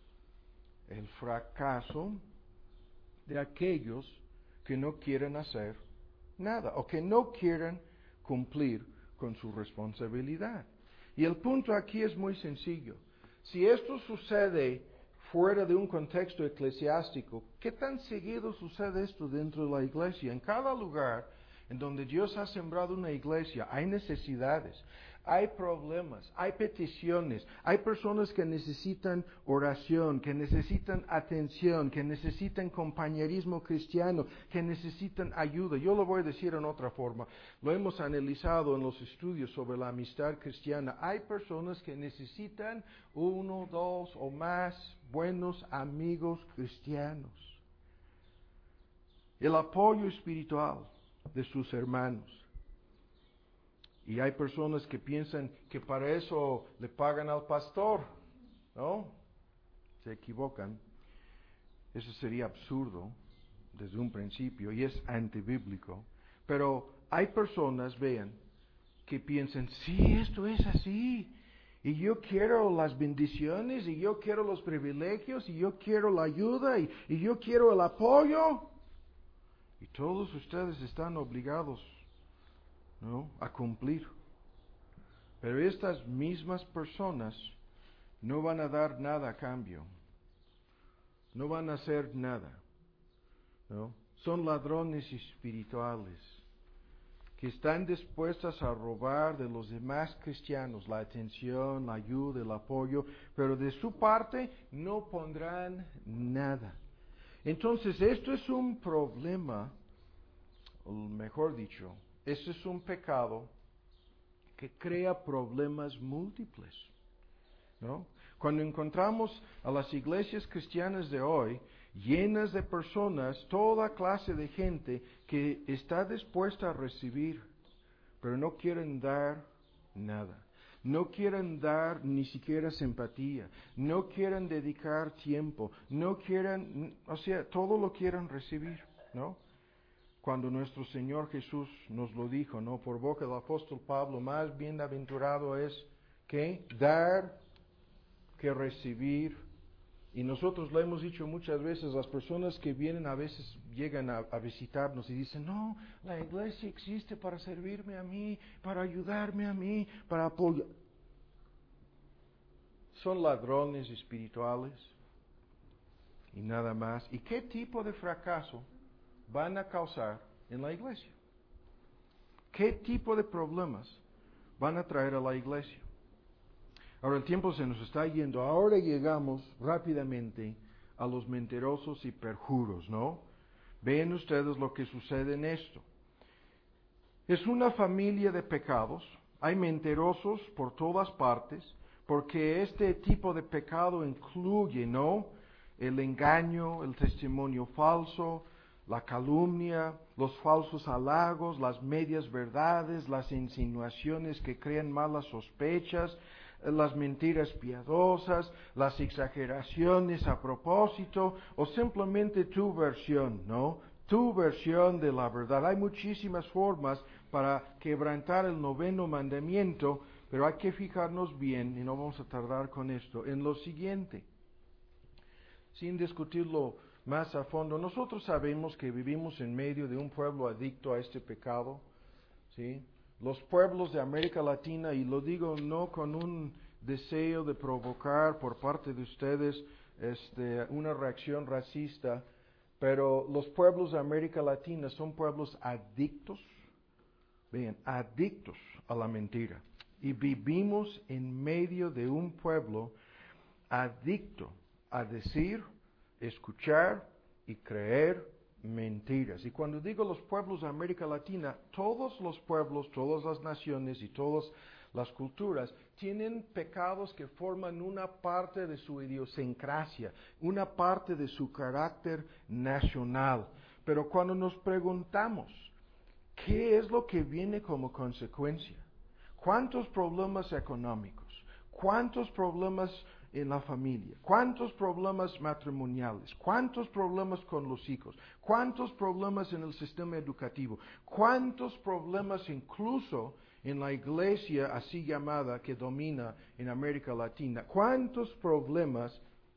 el fracaso de aquellos que no quieren hacer nada o que no quieren cumplir con su responsabilidad. Y el punto aquí es muy sencillo. Si esto sucede fuera de un contexto eclesiástico, ¿qué tan seguido sucede esto dentro de la iglesia? En cada lugar en donde Dios ha sembrado una iglesia hay necesidades, hay problemas, hay peticiones, hay personas que necesitan oración, que necesitan atención, que necesitan compañerismo cristiano, que necesitan ayuda. Yo lo voy a decir en otra forma. Lo hemos analizado en los estudios sobre la amistad cristiana. Hay personas que necesitan uno, dos o más buenos amigos cristianos. el apoyo espiritual de sus hermanos. Y hay personas que piensan que para eso le pagan al pastor, ¿no? Se equivocan. Eso sería absurdo desde un principio y es antibíblico. Pero hay personas, vean, que piensan, sí, esto es así. Y yo quiero las bendiciones, y yo quiero los privilegios, y yo quiero la ayuda, y, y yo quiero el apoyo. Y todos ustedes están obligados, ¿no?, a cumplir. Pero estas mismas personas no van a dar nada a cambio. No van a hacer nada, ¿no? Son ladrones espirituales que están dispuestas a robar de los demás cristianos la atención, la ayuda, el apoyo, pero de su parte no pondrán nada. Entonces, esto es un problema, o mejor dicho, esto es un pecado que crea problemas múltiples, ¿no? Cuando encontramos a las iglesias cristianas de hoy llenas de personas, toda clase de gente que está dispuesta a recibir, pero no quieren dar nada. No quieren dar ni siquiera simpatía, no quieren dedicar tiempo, no quieren, o sea, todo lo quieren recibir, ¿no? Cuando nuestro Señor Jesús nos lo dijo, ¿no? Por boca del apóstol Pablo, más bienaventurado es que dar que recibir. Y nosotros lo hemos dicho muchas veces, las personas que vienen a veces llegan a, a visitarnos y dicen, no, la iglesia existe para servirme a mí, para ayudarme a mí, para apoyar. Son ladrones espirituales y nada más. ¿Y qué tipo de fracaso van a causar en la iglesia? ¿Qué tipo de problemas van a traer a la iglesia? Ahora el tiempo se nos está yendo. Ahora llegamos rápidamente a los mentirosos y perjuros, ¿no? Ven ustedes lo que sucede en esto. Es una familia de pecados. Hay mentirosos por todas partes, porque este tipo de pecado incluye, ¿no?, el engaño, el testimonio falso, la calumnia, los falsos halagos, las medias verdades, las insinuaciones que crean malas sospechas, las mentiras piadosas, las exageraciones a propósito, o simplemente tu versión, ¿no? Tu versión de la verdad. Hay muchísimas formas para quebrantar el noveno mandamiento, pero hay que fijarnos bien, y no vamos a tardar con esto, en lo siguiente. Sin discutirlo más a fondo, nosotros sabemos que vivimos en medio de un pueblo adicto a este pecado, ¿sí? Los pueblos de América Latina, y lo digo no con un deseo de provocar por parte de ustedes este, una reacción racista, pero los pueblos de América Latina son pueblos adictos, vean, adictos a la mentira. Y vivimos en medio de un pueblo adicto a decir, escuchar y creer mentiras. Y cuando digo los pueblos de América Latina, todos los pueblos, todas las naciones y todas las culturas tienen pecados que forman una parte de su idiosincrasia, una parte de su carácter nacional. Pero cuando nos preguntamos, ¿qué es lo que viene como consecuencia? ¿Cuántos problemas económicos? ¿Cuántos problemas en la familia? ¿Cuántos problemas matrimoniales? ¿Cuántos problemas con los hijos? ¿Cuántos problemas en el sistema educativo? ¿Cuántos problemas incluso en la iglesia así llamada que domina en América Latina? ¿Cuántos problemas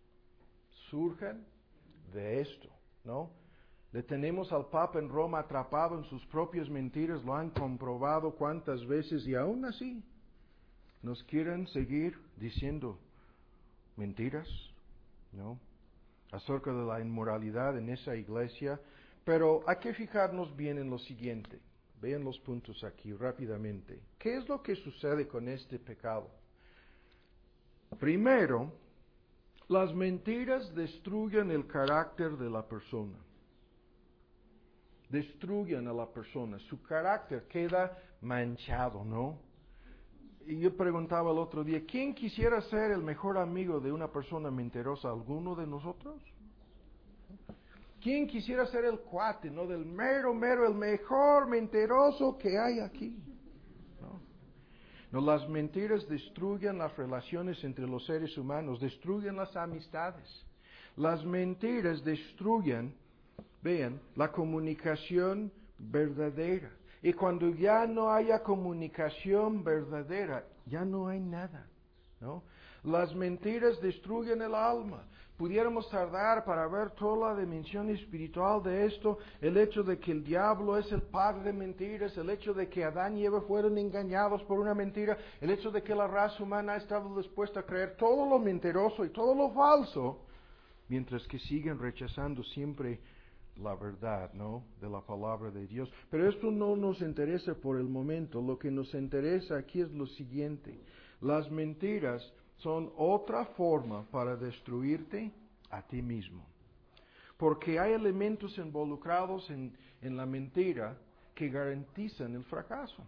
surgen de esto, no? Le tenemos al Papa en Roma atrapado en sus propias mentiras, lo han comprobado cuántas veces y aún así nos quieren seguir diciendo mentiras, ¿no?, acerca de la inmoralidad en esa iglesia. Pero hay que fijarnos bien en lo siguiente. Vean los puntos aquí rápidamente. ¿Qué es lo que sucede con este pecado? Primero, las mentiras destruyen el carácter de la persona. Destruyen a la persona. Su carácter queda manchado, ¿no? Y yo preguntaba el otro día, ¿quién quisiera ser el mejor amigo de una persona mentirosa? ¿Alguno de nosotros? ¿Quién quisiera ser el cuate, no? Del mero, mero, el mejor mentiroso que hay aquí. ¿No? No, las mentiras destruyen las relaciones entre los seres humanos, destruyen las amistades. Las mentiras destruyen, vean, la comunicación verdadera. Y cuando ya no haya comunicación verdadera, ya no hay nada, ¿no? Las mentiras destruyen el alma. Pudiéramos tardar para ver toda la dimensión espiritual de esto, el hecho de que el diablo es el padre de mentiras, el hecho de que Adán y Eva fueron engañados por una mentira, el hecho de que la raza humana ha estado dispuesta a creer todo lo mentiroso y todo lo falso, mientras que siguen rechazando siempre la verdad, ¿no? De la palabra de Dios. Pero esto no nos interesa por el momento. Lo que nos interesa aquí es lo siguiente. Las mentiras son otra forma para destruirte a ti mismo. Porque hay elementos involucrados en, en la mentira que garantizan el fracaso.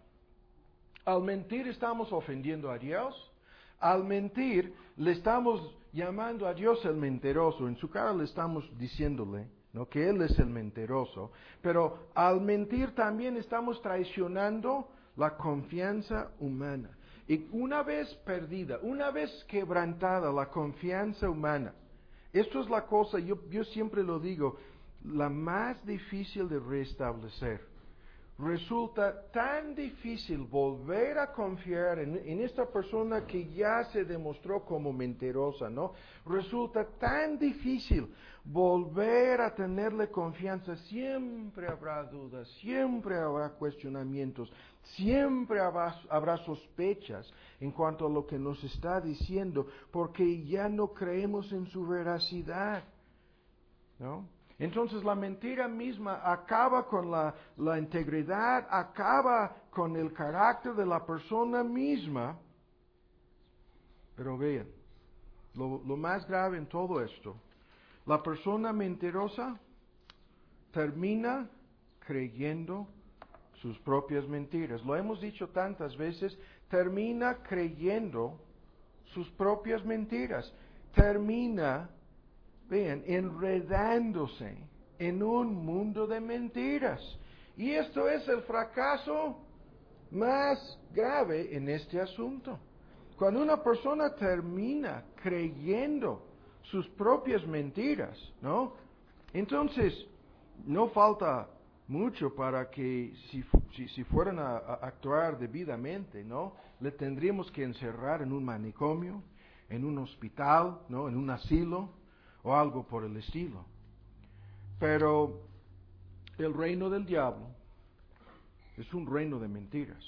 Al mentir estamos ofendiendo a Dios. Al mentir le estamos llamando a Dios el mentiroso. En su cara le estamos diciéndole, ¿no?, que Él es el mentiroso. Pero al mentir también estamos traicionando la confianza humana. Y una vez perdida, una vez quebrantada la confianza humana, esto es la cosa, yo, yo siempre lo digo, la más difícil de restablecer. Resulta tan difícil volver a confiar en, en esta persona que ya se demostró como mentirosa, ¿no? Resulta tan difícil volver a tenerle confianza. Siempre habrá dudas, siempre habrá cuestionamientos, siempre habrá, habrá sospechas en cuanto a lo que nos está diciendo, porque ya no creemos en su veracidad, ¿no? Entonces la mentira misma acaba con la, la integridad, acaba con el carácter de la persona misma. Pero vean, lo, lo más grave en todo esto, la persona mentirosa termina creyendo sus propias mentiras. Lo hemos dicho tantas veces, termina creyendo sus propias mentiras. Termina, vean, enredándose en un mundo de mentiras. Y esto es el fracaso más grave en este asunto. Cuando una persona termina creyendo sus propias mentiras, ¿no? Entonces, no falta mucho para que si, si, si fueran a, a actuar debidamente, ¿no? Le tendríamos que encerrar en un manicomio, en un hospital, ¿no? En un asilo, o algo por el estilo. Pero el reino del diablo es un reino de mentiras.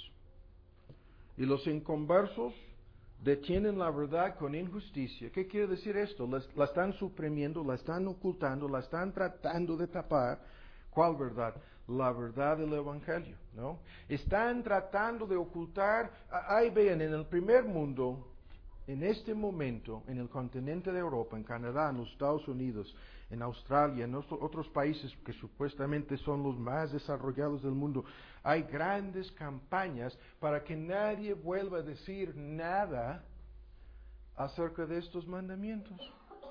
Y los inconversos detienen la verdad con injusticia. ¿Qué quiere decir esto? La, la están suprimiendo, la están ocultando, la están tratando de tapar. ¿Cuál verdad? La verdad del Evangelio, ¿no? Están tratando de ocultar. Ahí vean, en el primer mundo, en este momento, en el continente de Europa, en Canadá, en los Estados Unidos, en Australia, en otros países que supuestamente son los más desarrollados del mundo, hay grandes campañas para que nadie vuelva a decir nada acerca de estos mandamientos.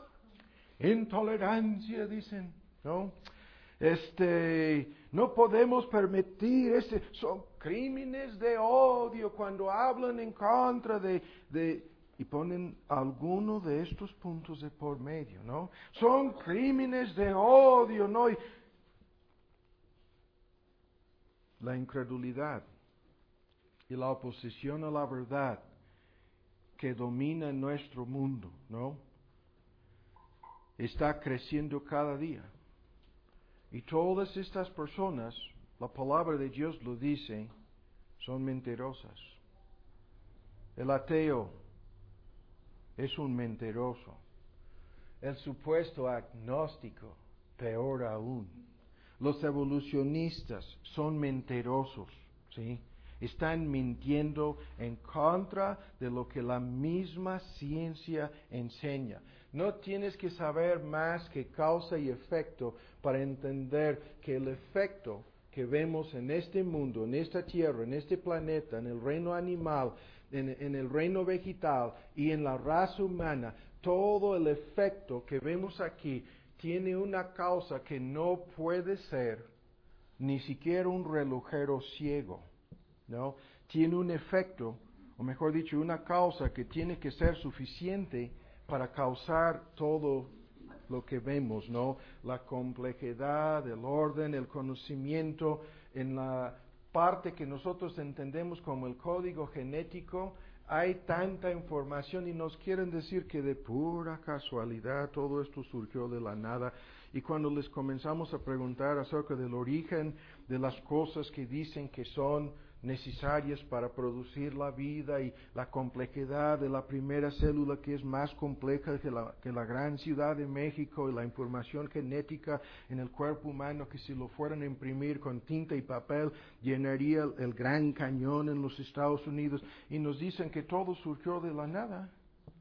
Intolerancia, dicen, ¿no? Este, no podemos permitir, este, son crímenes de odio cuando hablan en contra de, de y ponen alguno de estos puntos de por medio, ¿no? Son crímenes de odio, ¿no? Y la incredulidad y la oposición a la verdad que domina en nuestro mundo, ¿no? Está creciendo cada día. Y todas estas personas, la palabra de Dios lo dice, son mentirosas. El ateo es un mentiroso. El supuesto agnóstico, peor aún. Los evolucionistas son mentirosos, ¿sí? Están mintiendo en contra de lo que la misma ciencia enseña. No tienes que saber más que causa y efecto para entender que el efecto que vemos en este mundo, en esta tierra, en este planeta, en el reino animal, en, en el reino vegetal y en la raza humana, todo el efecto que vemos aquí tiene una causa que no puede ser ni siquiera un relojero ciego, ¿no? Tiene un efecto, o mejor dicho, una causa que tiene que ser suficiente para causar todo lo que vemos, ¿no? La complejidad, el orden, el conocimiento, en la parte que nosotros entendemos como el código genético, hay tanta información y nos quieren decir que de pura casualidad todo esto surgió de la nada. Y cuando les comenzamos a preguntar acerca del origen de las cosas que dicen que son necesarias para producir la vida y la complejidad de la primera célula que es más compleja que la, que la gran ciudad de México y la información genética en el cuerpo humano que si lo fueran a imprimir con tinta y papel llenaría el, el Gran Cañón en los Estados Unidos y nos dicen que todo surgió de la nada.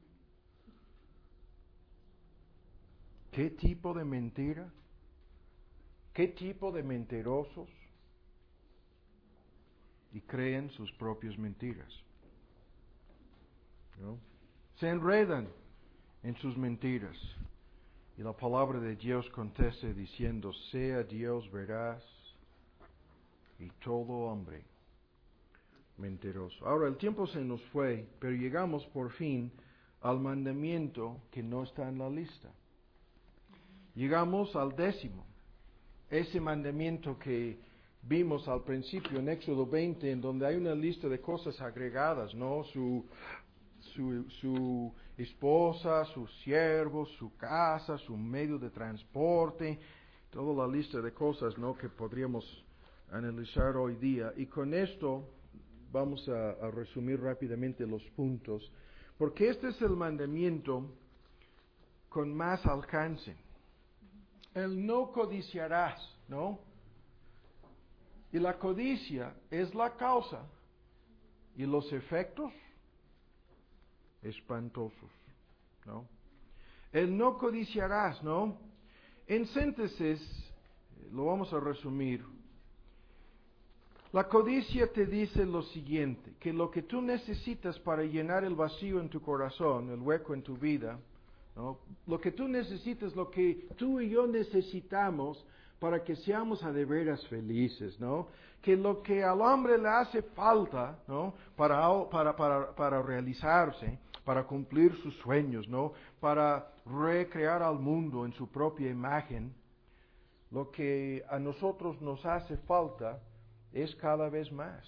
¿Qué tipo de mentira? ¿Qué tipo de mentirosos? Y creen sus propias mentiras, ¿no? Se enredan en sus mentiras. Y la palabra de Dios contesta diciendo, sea Dios veraz y todo hombre mentiroso. Ahora el tiempo se nos fue, pero llegamos por fin al mandamiento que no está en la lista. Llegamos al décimo, ese mandamiento que vimos al principio en Éxodo veinte, en donde hay una lista de cosas agregadas, ¿no? Su, su, su esposa, sus siervos, su casa, su medio de transporte, toda la lista de cosas, ¿no? Que podríamos analizar hoy día. Y con esto vamos a, a resumir rápidamente los puntos, porque este es el mandamiento con más alcance. El no codiciarás, ¿no? Y la codicia es la causa y los efectos espantosos, ¿no? El no codiciarás, ¿no? En síntesis, lo vamos a resumir. La codicia te dice lo siguiente, que lo que tú necesitas para llenar el vacío en tu corazón, el hueco en tu vida, ¿no? Lo que tú necesitas, lo que tú y yo necesitamos para que seamos a de veras felices, ¿no? Que lo que al hombre le hace falta, ¿no? Para, para, para, para realizarse, para cumplir sus sueños, ¿no? Para recrear al mundo en su propia imagen, lo que a nosotros nos hace falta es cada vez más,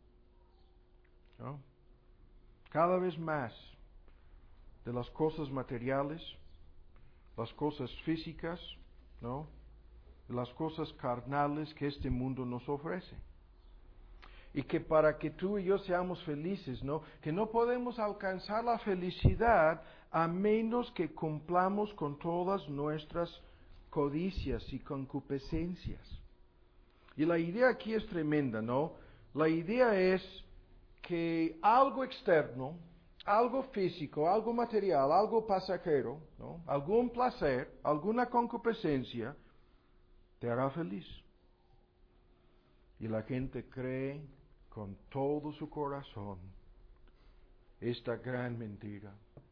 ¿no? Cada vez más de las cosas materiales, las cosas físicas, ¿no? Las cosas carnales que este mundo nos ofrece. Y que para que tú y yo seamos felices, ¿no? Que no podemos alcanzar la felicidad a menos que cumplamos con todas nuestras codicias y concupiscencias. Y la idea aquí es tremenda, ¿no? La idea es que algo externo, algo físico, algo material, algo pasajero, ¿no? Algún placer, alguna concupiscencia, te hará feliz. Y la gente cree con todo su corazón esta gran mentira.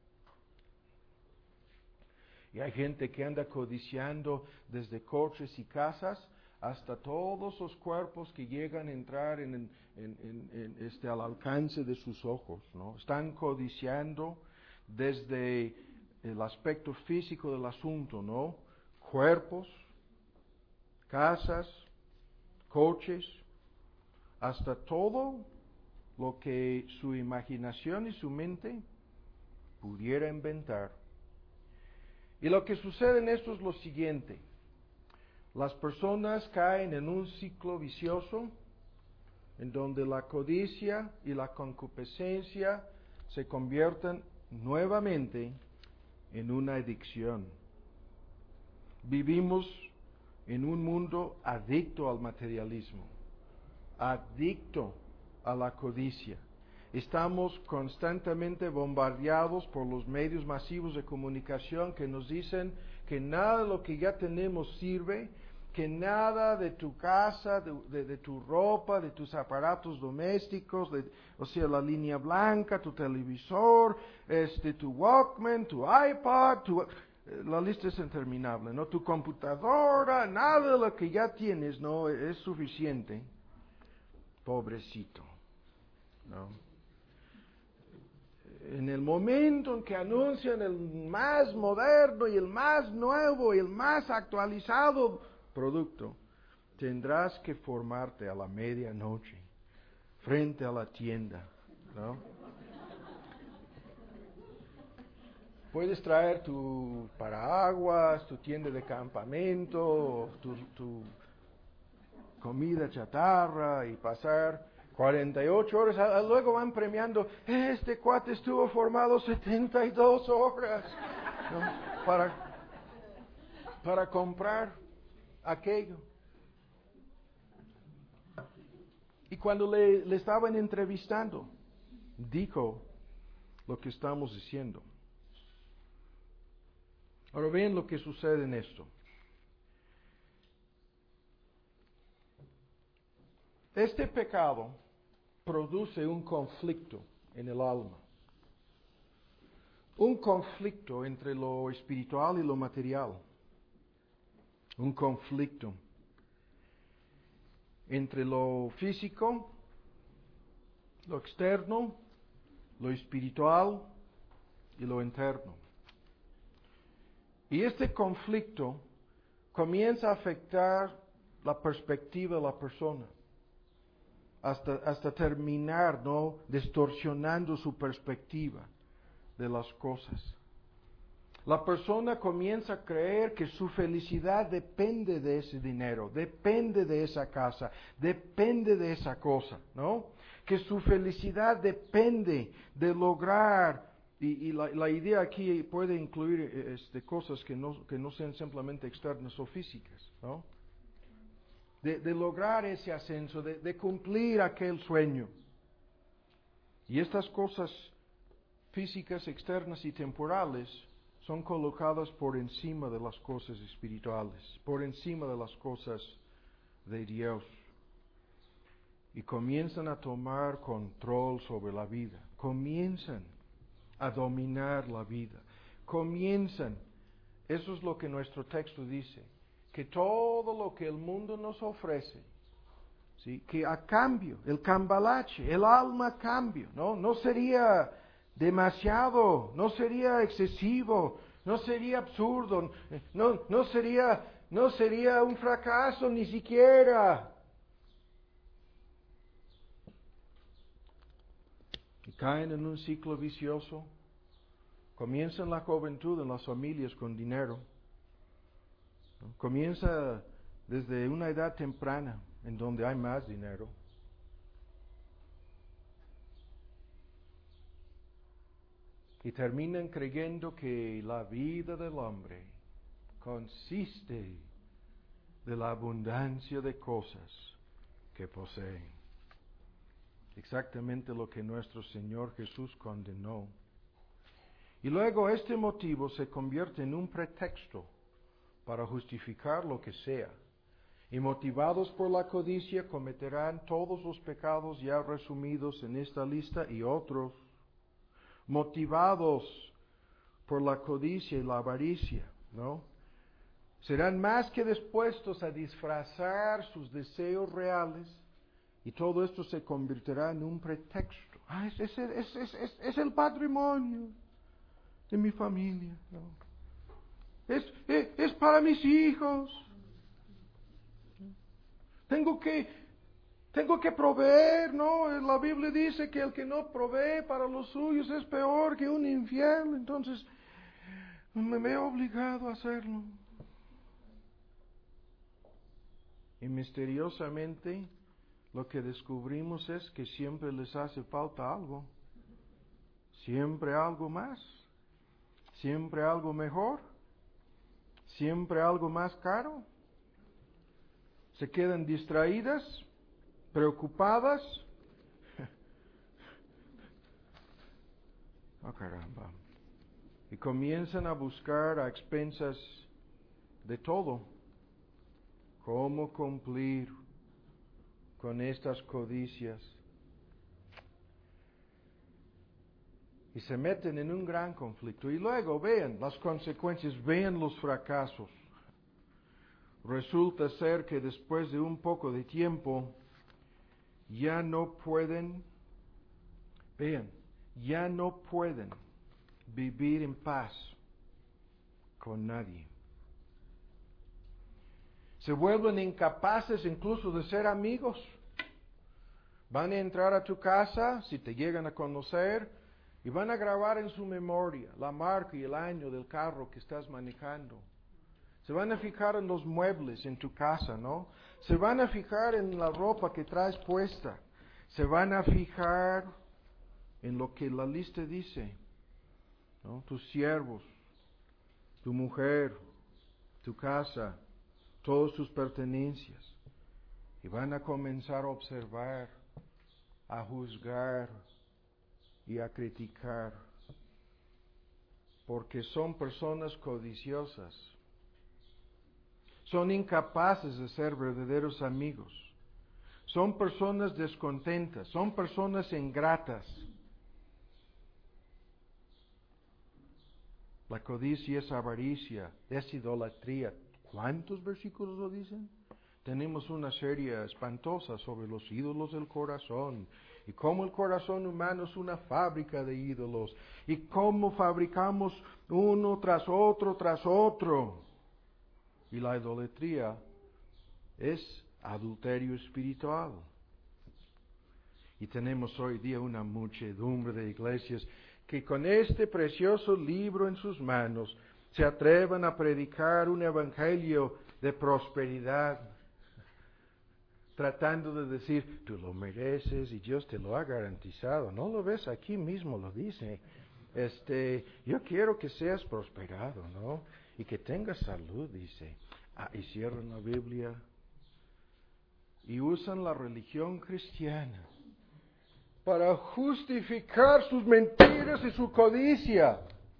Y hay gente que anda codiciando desde coches y casas hasta todos los cuerpos que llegan a entrar en, en, en, en este, al alcance de sus ojos, ¿no? Están codiciando desde el aspecto físico del asunto, ¿no? Cuerpos, casas, coches, hasta todo lo que su imaginación y su mente pudiera inventar. Y lo que sucede en esto es lo siguiente. Las personas caen en un ciclo vicioso en donde la codicia y la concupiscencia se convierten nuevamente en una adicción. Vivimos en un mundo adicto al materialismo, adicto a la codicia. Estamos constantemente bombardeados por los medios masivos de comunicación que nos dicen que nada de lo que ya tenemos sirve, que nada de tu casa, de, de, de tu ropa, de tus aparatos domésticos, de, o sea, la línea blanca, tu televisor, este, tu Walkman, tu iPod, tu, la lista es interminable, ¿no? Tu computadora, nada de lo que ya tienes, ¿no? Es suficiente. Pobrecito, ¿no? En el momento en que anuncian el más moderno y el más nuevo y el más actualizado producto, tendrás que formarte a la medianoche frente a la tienda, ¿no? Puedes traer tu paraguas, tu tienda de campamento, tu, tu comida chatarra y pasar cuarenta y ocho horas, luego van premiando, este cuate estuvo formado setenta y dos horas, ¿no? para, para comprar aquello. Y cuando le, le estaban entrevistando, dijo lo que estamos diciendo. Ahora ven lo que sucede en esto. Este pecado produce un conflicto en el alma. Un conflicto entre lo espiritual y lo material. Un conflicto entre lo físico, lo externo, lo espiritual y lo interno. Y este conflicto comienza a afectar la perspectiva de la persona. Hasta, hasta terminar, ¿no? Distorsionando su perspectiva de las cosas. La persona comienza a creer que su felicidad depende de ese dinero, depende de esa casa, depende de esa cosa, ¿no? Que su felicidad depende de lograr, y, y la, la idea aquí puede incluir este, cosas que no, que no sean simplemente externas o físicas, ¿no? De, de lograr ese ascenso, de, de cumplir aquel sueño. Y estas cosas físicas, externas y temporales son colocadas por encima de las cosas espirituales, por encima de las cosas de Dios. Y comienzan a tomar control sobre la vida, comienzan a dominar la vida, comienzan, eso es lo que nuestro texto dice, que todo lo que el mundo nos ofrece, ¿sí? Que a cambio, el cambalache, el alma a cambio, ¿no? No sería demasiado, no sería excesivo, no sería absurdo, no, no sería, no sería un fracaso ni siquiera. Y caen en un ciclo vicioso, comienzan la juventud en las familias con dinero. Comienza desde una edad temprana, en donde hay más dinero. Y terminan creyendo que la vida del hombre consiste de la abundancia de cosas que poseen. Exactamente lo que nuestro Señor Jesús condenó. Y luego este motivo se convierte en un pretexto para justificar lo que sea. Y motivados por la codicia cometerán todos los pecados ya resumidos en esta lista y otros. Motivados por la codicia y la avaricia, ¿no? Serán más que dispuestos a disfrazar sus deseos reales y todo esto se convertirá en un pretexto. Ah, es, es, es, es, es, es el patrimonio de mi familia, ¿no? Es, es, es para mis hijos. Tengo que, tengo que proveer, ¿no? La Biblia dice que el que no provee para los suyos es peor que un infiel. Entonces, me veo obligado a hacerlo. Y misteriosamente, lo que descubrimos es que siempre les hace falta algo. Siempre algo más. Siempre algo mejor. Siempre algo más caro. Se quedan distraídas, preocupadas. Oh, caramba. Y comienzan a buscar a expensas de todo cómo cumplir con estas codicias. Y se meten en un gran conflicto. Y luego vean las consecuencias, vean los fracasos. Resulta ser que después de un poco de tiempo ya no pueden, vean, ya no pueden vivir en paz con nadie. Se vuelven incapaces incluso de ser amigos. Van a entrar a tu casa, si te llegan a conocer, y van a grabar en su memoria la marca y el año del carro que estás manejando. Se van a fijar en los muebles en tu casa, ¿no? Se van a fijar en la ropa que traes puesta. Se van a fijar en lo que la lista dice, ¿no? Tus siervos, tu mujer, tu casa, todas tus pertenencias. Y van a comenzar a observar, a juzgar y a criticar. Porque son personas codiciosas. Son incapaces de ser verdaderos amigos. Son personas descontentas, son personas ingratas. La codicia es avaricia, es idolatría. ¿Cuántos versículos lo dicen? Tenemos una serie espantosa sobre los ídolos del corazón y cómo el corazón humano es una fábrica de ídolos y cómo fabricamos uno tras otro tras otro. Y la idolatría es adulterio espiritual. Y tenemos hoy día una muchedumbre de iglesias que con este precioso libro en sus manos se atrevan a predicar un evangelio de prosperidad, tratando de decir, tú lo mereces y Dios te lo ha garantizado. ¿No lo ves? Aquí mismo lo dice. Este, yo quiero que seas prosperado, ¿no? Y que tengas salud, dice. Ah, y cierran la Biblia y usan la religión cristiana para justificar sus mentiras y su codicia.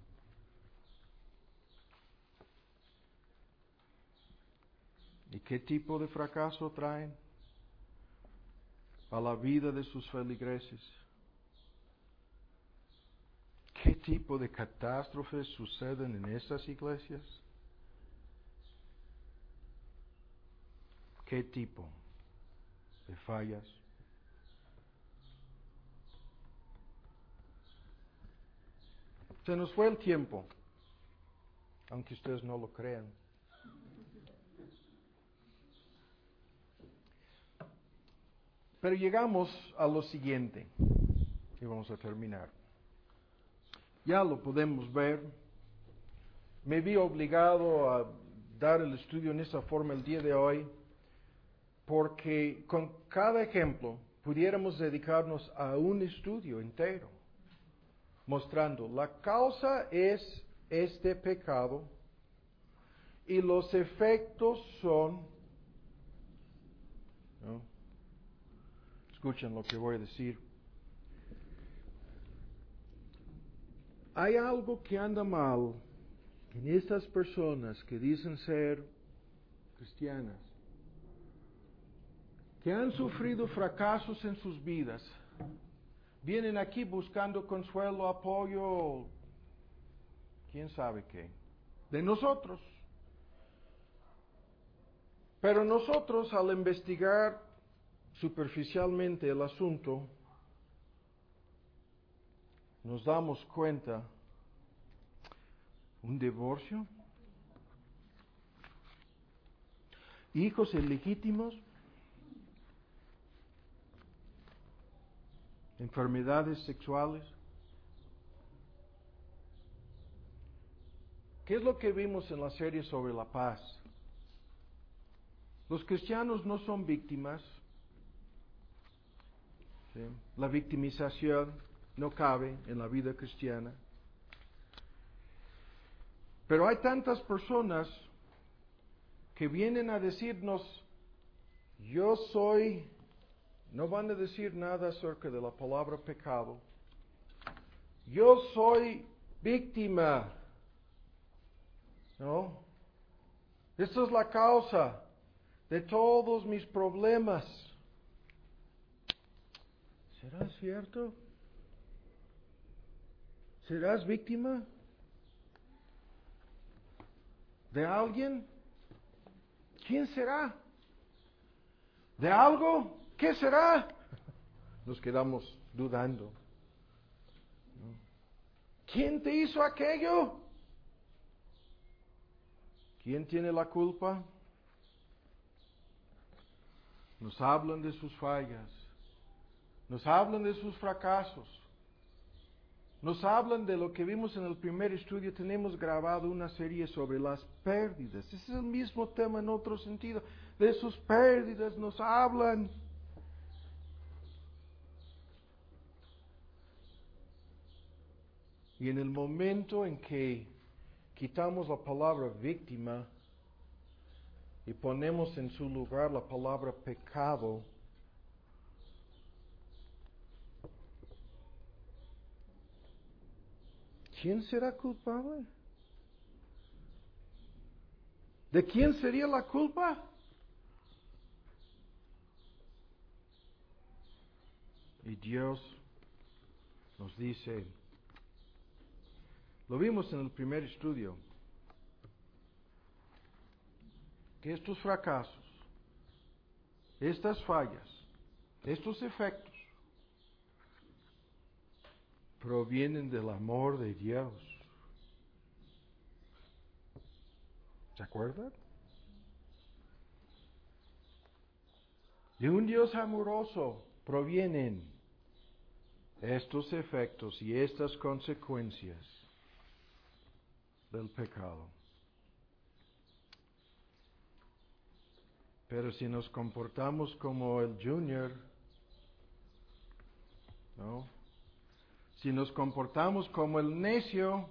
¿Y qué tipo de fracaso traen a la vida de sus feligreses? ¿Qué tipo de catástrofes suceden en esas iglesias? ¿Qué tipo de fallas? Se nos fue el tiempo, aunque ustedes no lo crean. Pero llegamos a lo siguiente, y vamos a terminar. Ya lo podemos ver. Me vi obligado a dar el estudio en esta forma el día de hoy, porque con cada ejemplo pudiéramos dedicarnos a un estudio entero, mostrando la causa es este pecado y los efectos son, ¿no? Escuchen lo que voy a decir. Hay algo que anda mal en estas personas que dicen ser cristianas, que han sufrido fracasos en sus vidas, vienen aquí buscando consuelo, apoyo, quién sabe qué, de nosotros. Pero nosotros, al investigar superficialmente el asunto, nos damos cuenta, un divorcio, hijos ilegítimos, enfermedades sexuales. ¿Qué es lo que vimos en la serie sobre la paz? Los cristianos no son víctimas. ¿Sí? La victimización no cabe en la vida cristiana. Pero hay tantas personas que vienen a decirnos, yo soy, no van a decir nada acerca de la palabra pecado, yo soy víctima, ¿no? Esta es la causa de todos mis problemas. ¿Será cierto? ¿Serás víctima de alguien? ¿Quién será? ¿De algo? ¿Qué será? Nos quedamos dudando. ¿Quién te hizo aquello? ¿Quién tiene la culpa? Nos hablan de sus fallas, nos hablan de sus fracasos, nos hablan de lo que vimos en el primer estudio. Tenemos grabado una serie sobre las pérdidas. Ese es el mismo tema en otro sentido. De sus pérdidas nos hablan. Y en el momento en que quitamos la palabra víctima y ponemos en su lugar la palabra pecado, ¿quién será culpable? ¿De quién sería la culpa? Y Dios nos dice, lo vimos en el primer estudio, que estos fracasos, estas fallas, estos efectos, provienen del amor de Dios. ¿Se acuerdan? De un Dios amoroso provienen estos efectos y estas consecuencias del pecado. Pero si nos comportamos como el Junior, ¿no? Si nos comportamos como el necio,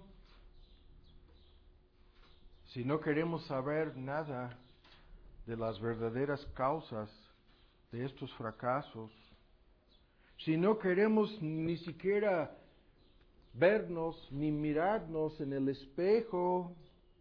si no queremos saber nada de las verdaderas causas de estos fracasos, si no queremos ni siquiera vernos ni mirarnos en el espejo,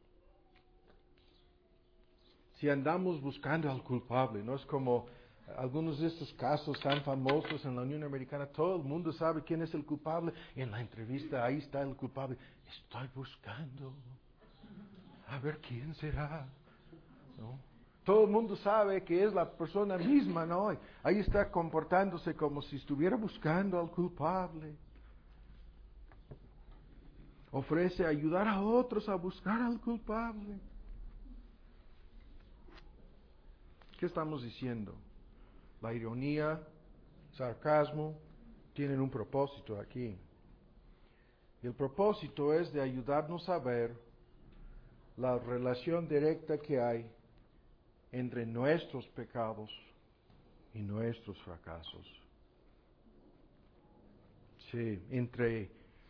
si andamos buscando al culpable, no es como algunos de estos casos tan famosos en la Unión Americana, todo el mundo sabe quién es el culpable, y en la entrevista ahí está el culpable, estoy buscando a ver quién será, ¿no? Todo el mundo sabe que es la persona misma, ¿no? Y ahí está comportándose como si estuviera buscando al culpable. Ofrece ayudar a otros a buscar al culpable. ¿Qué estamos diciendo? La ironía, sarcasmo, tienen un propósito aquí. Y el propósito es de ayudarnos a ver la relación directa que hay entre nuestros pecados y nuestros fracasos. Sí, entre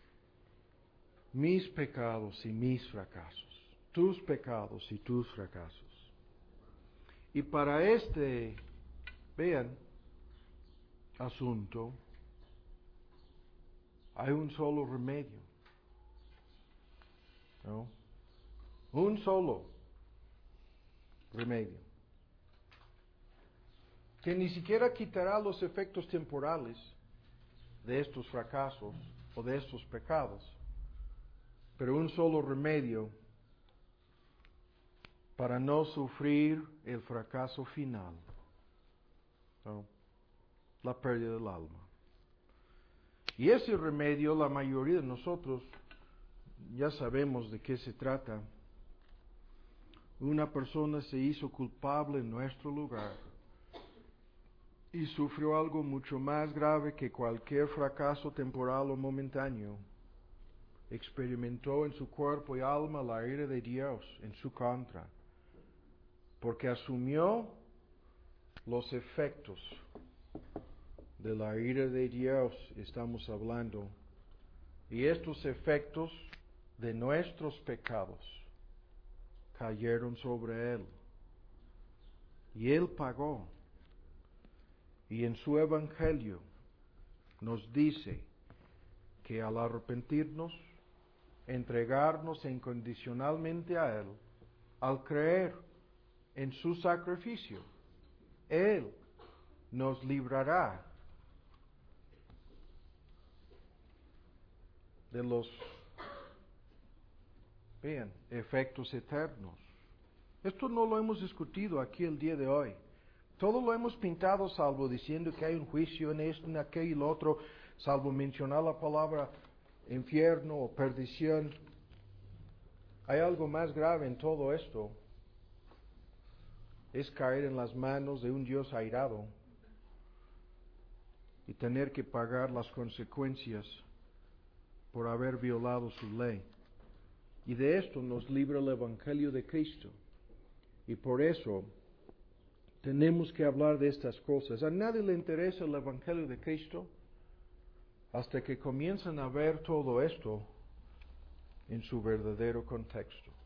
mis pecados y mis fracasos, tus pecados y tus fracasos. Y para este, vean, asunto, hay un solo remedio, ¿no? Un solo remedio, que ni siquiera quitará los efectos temporales de estos fracasos o de estos pecados, pero un solo remedio para no sufrir el fracaso final, ¿no? La pérdida del alma. Y ese remedio, la mayoría de nosotros ya sabemos de qué se trata. Una persona se hizo culpable en nuestro lugar y sufrió algo mucho más grave que cualquier fracaso temporal o momentáneo. Experimentó en su cuerpo y alma la ira de Dios en su contra, porque asumió los efectos de la ira de Dios, estamos hablando, y estos efectos de nuestros pecados cayeron sobre Él. Y Él pagó. Y en su Evangelio nos dice que al arrepentirnos, entregarnos incondicionalmente a Él, al creer en su sacrificio, Él nos librará de los Vean, efectos eternos. Esto no lo hemos discutido aquí el día de hoy. Todo lo hemos pintado salvo diciendo que hay un juicio en esto, en aquello y lo otro, salvo mencionar la palabra infierno o perdición. Hay algo más grave en todo esto. Es caer en las manos de un Dios airado y tener que pagar las consecuencias por haber violado su ley. Y de esto nos libra el Evangelio de Cristo. Y por eso tenemos que hablar de estas cosas. A nadie le interesa el Evangelio de Cristo hasta que comienzan a ver todo esto en su verdadero contexto.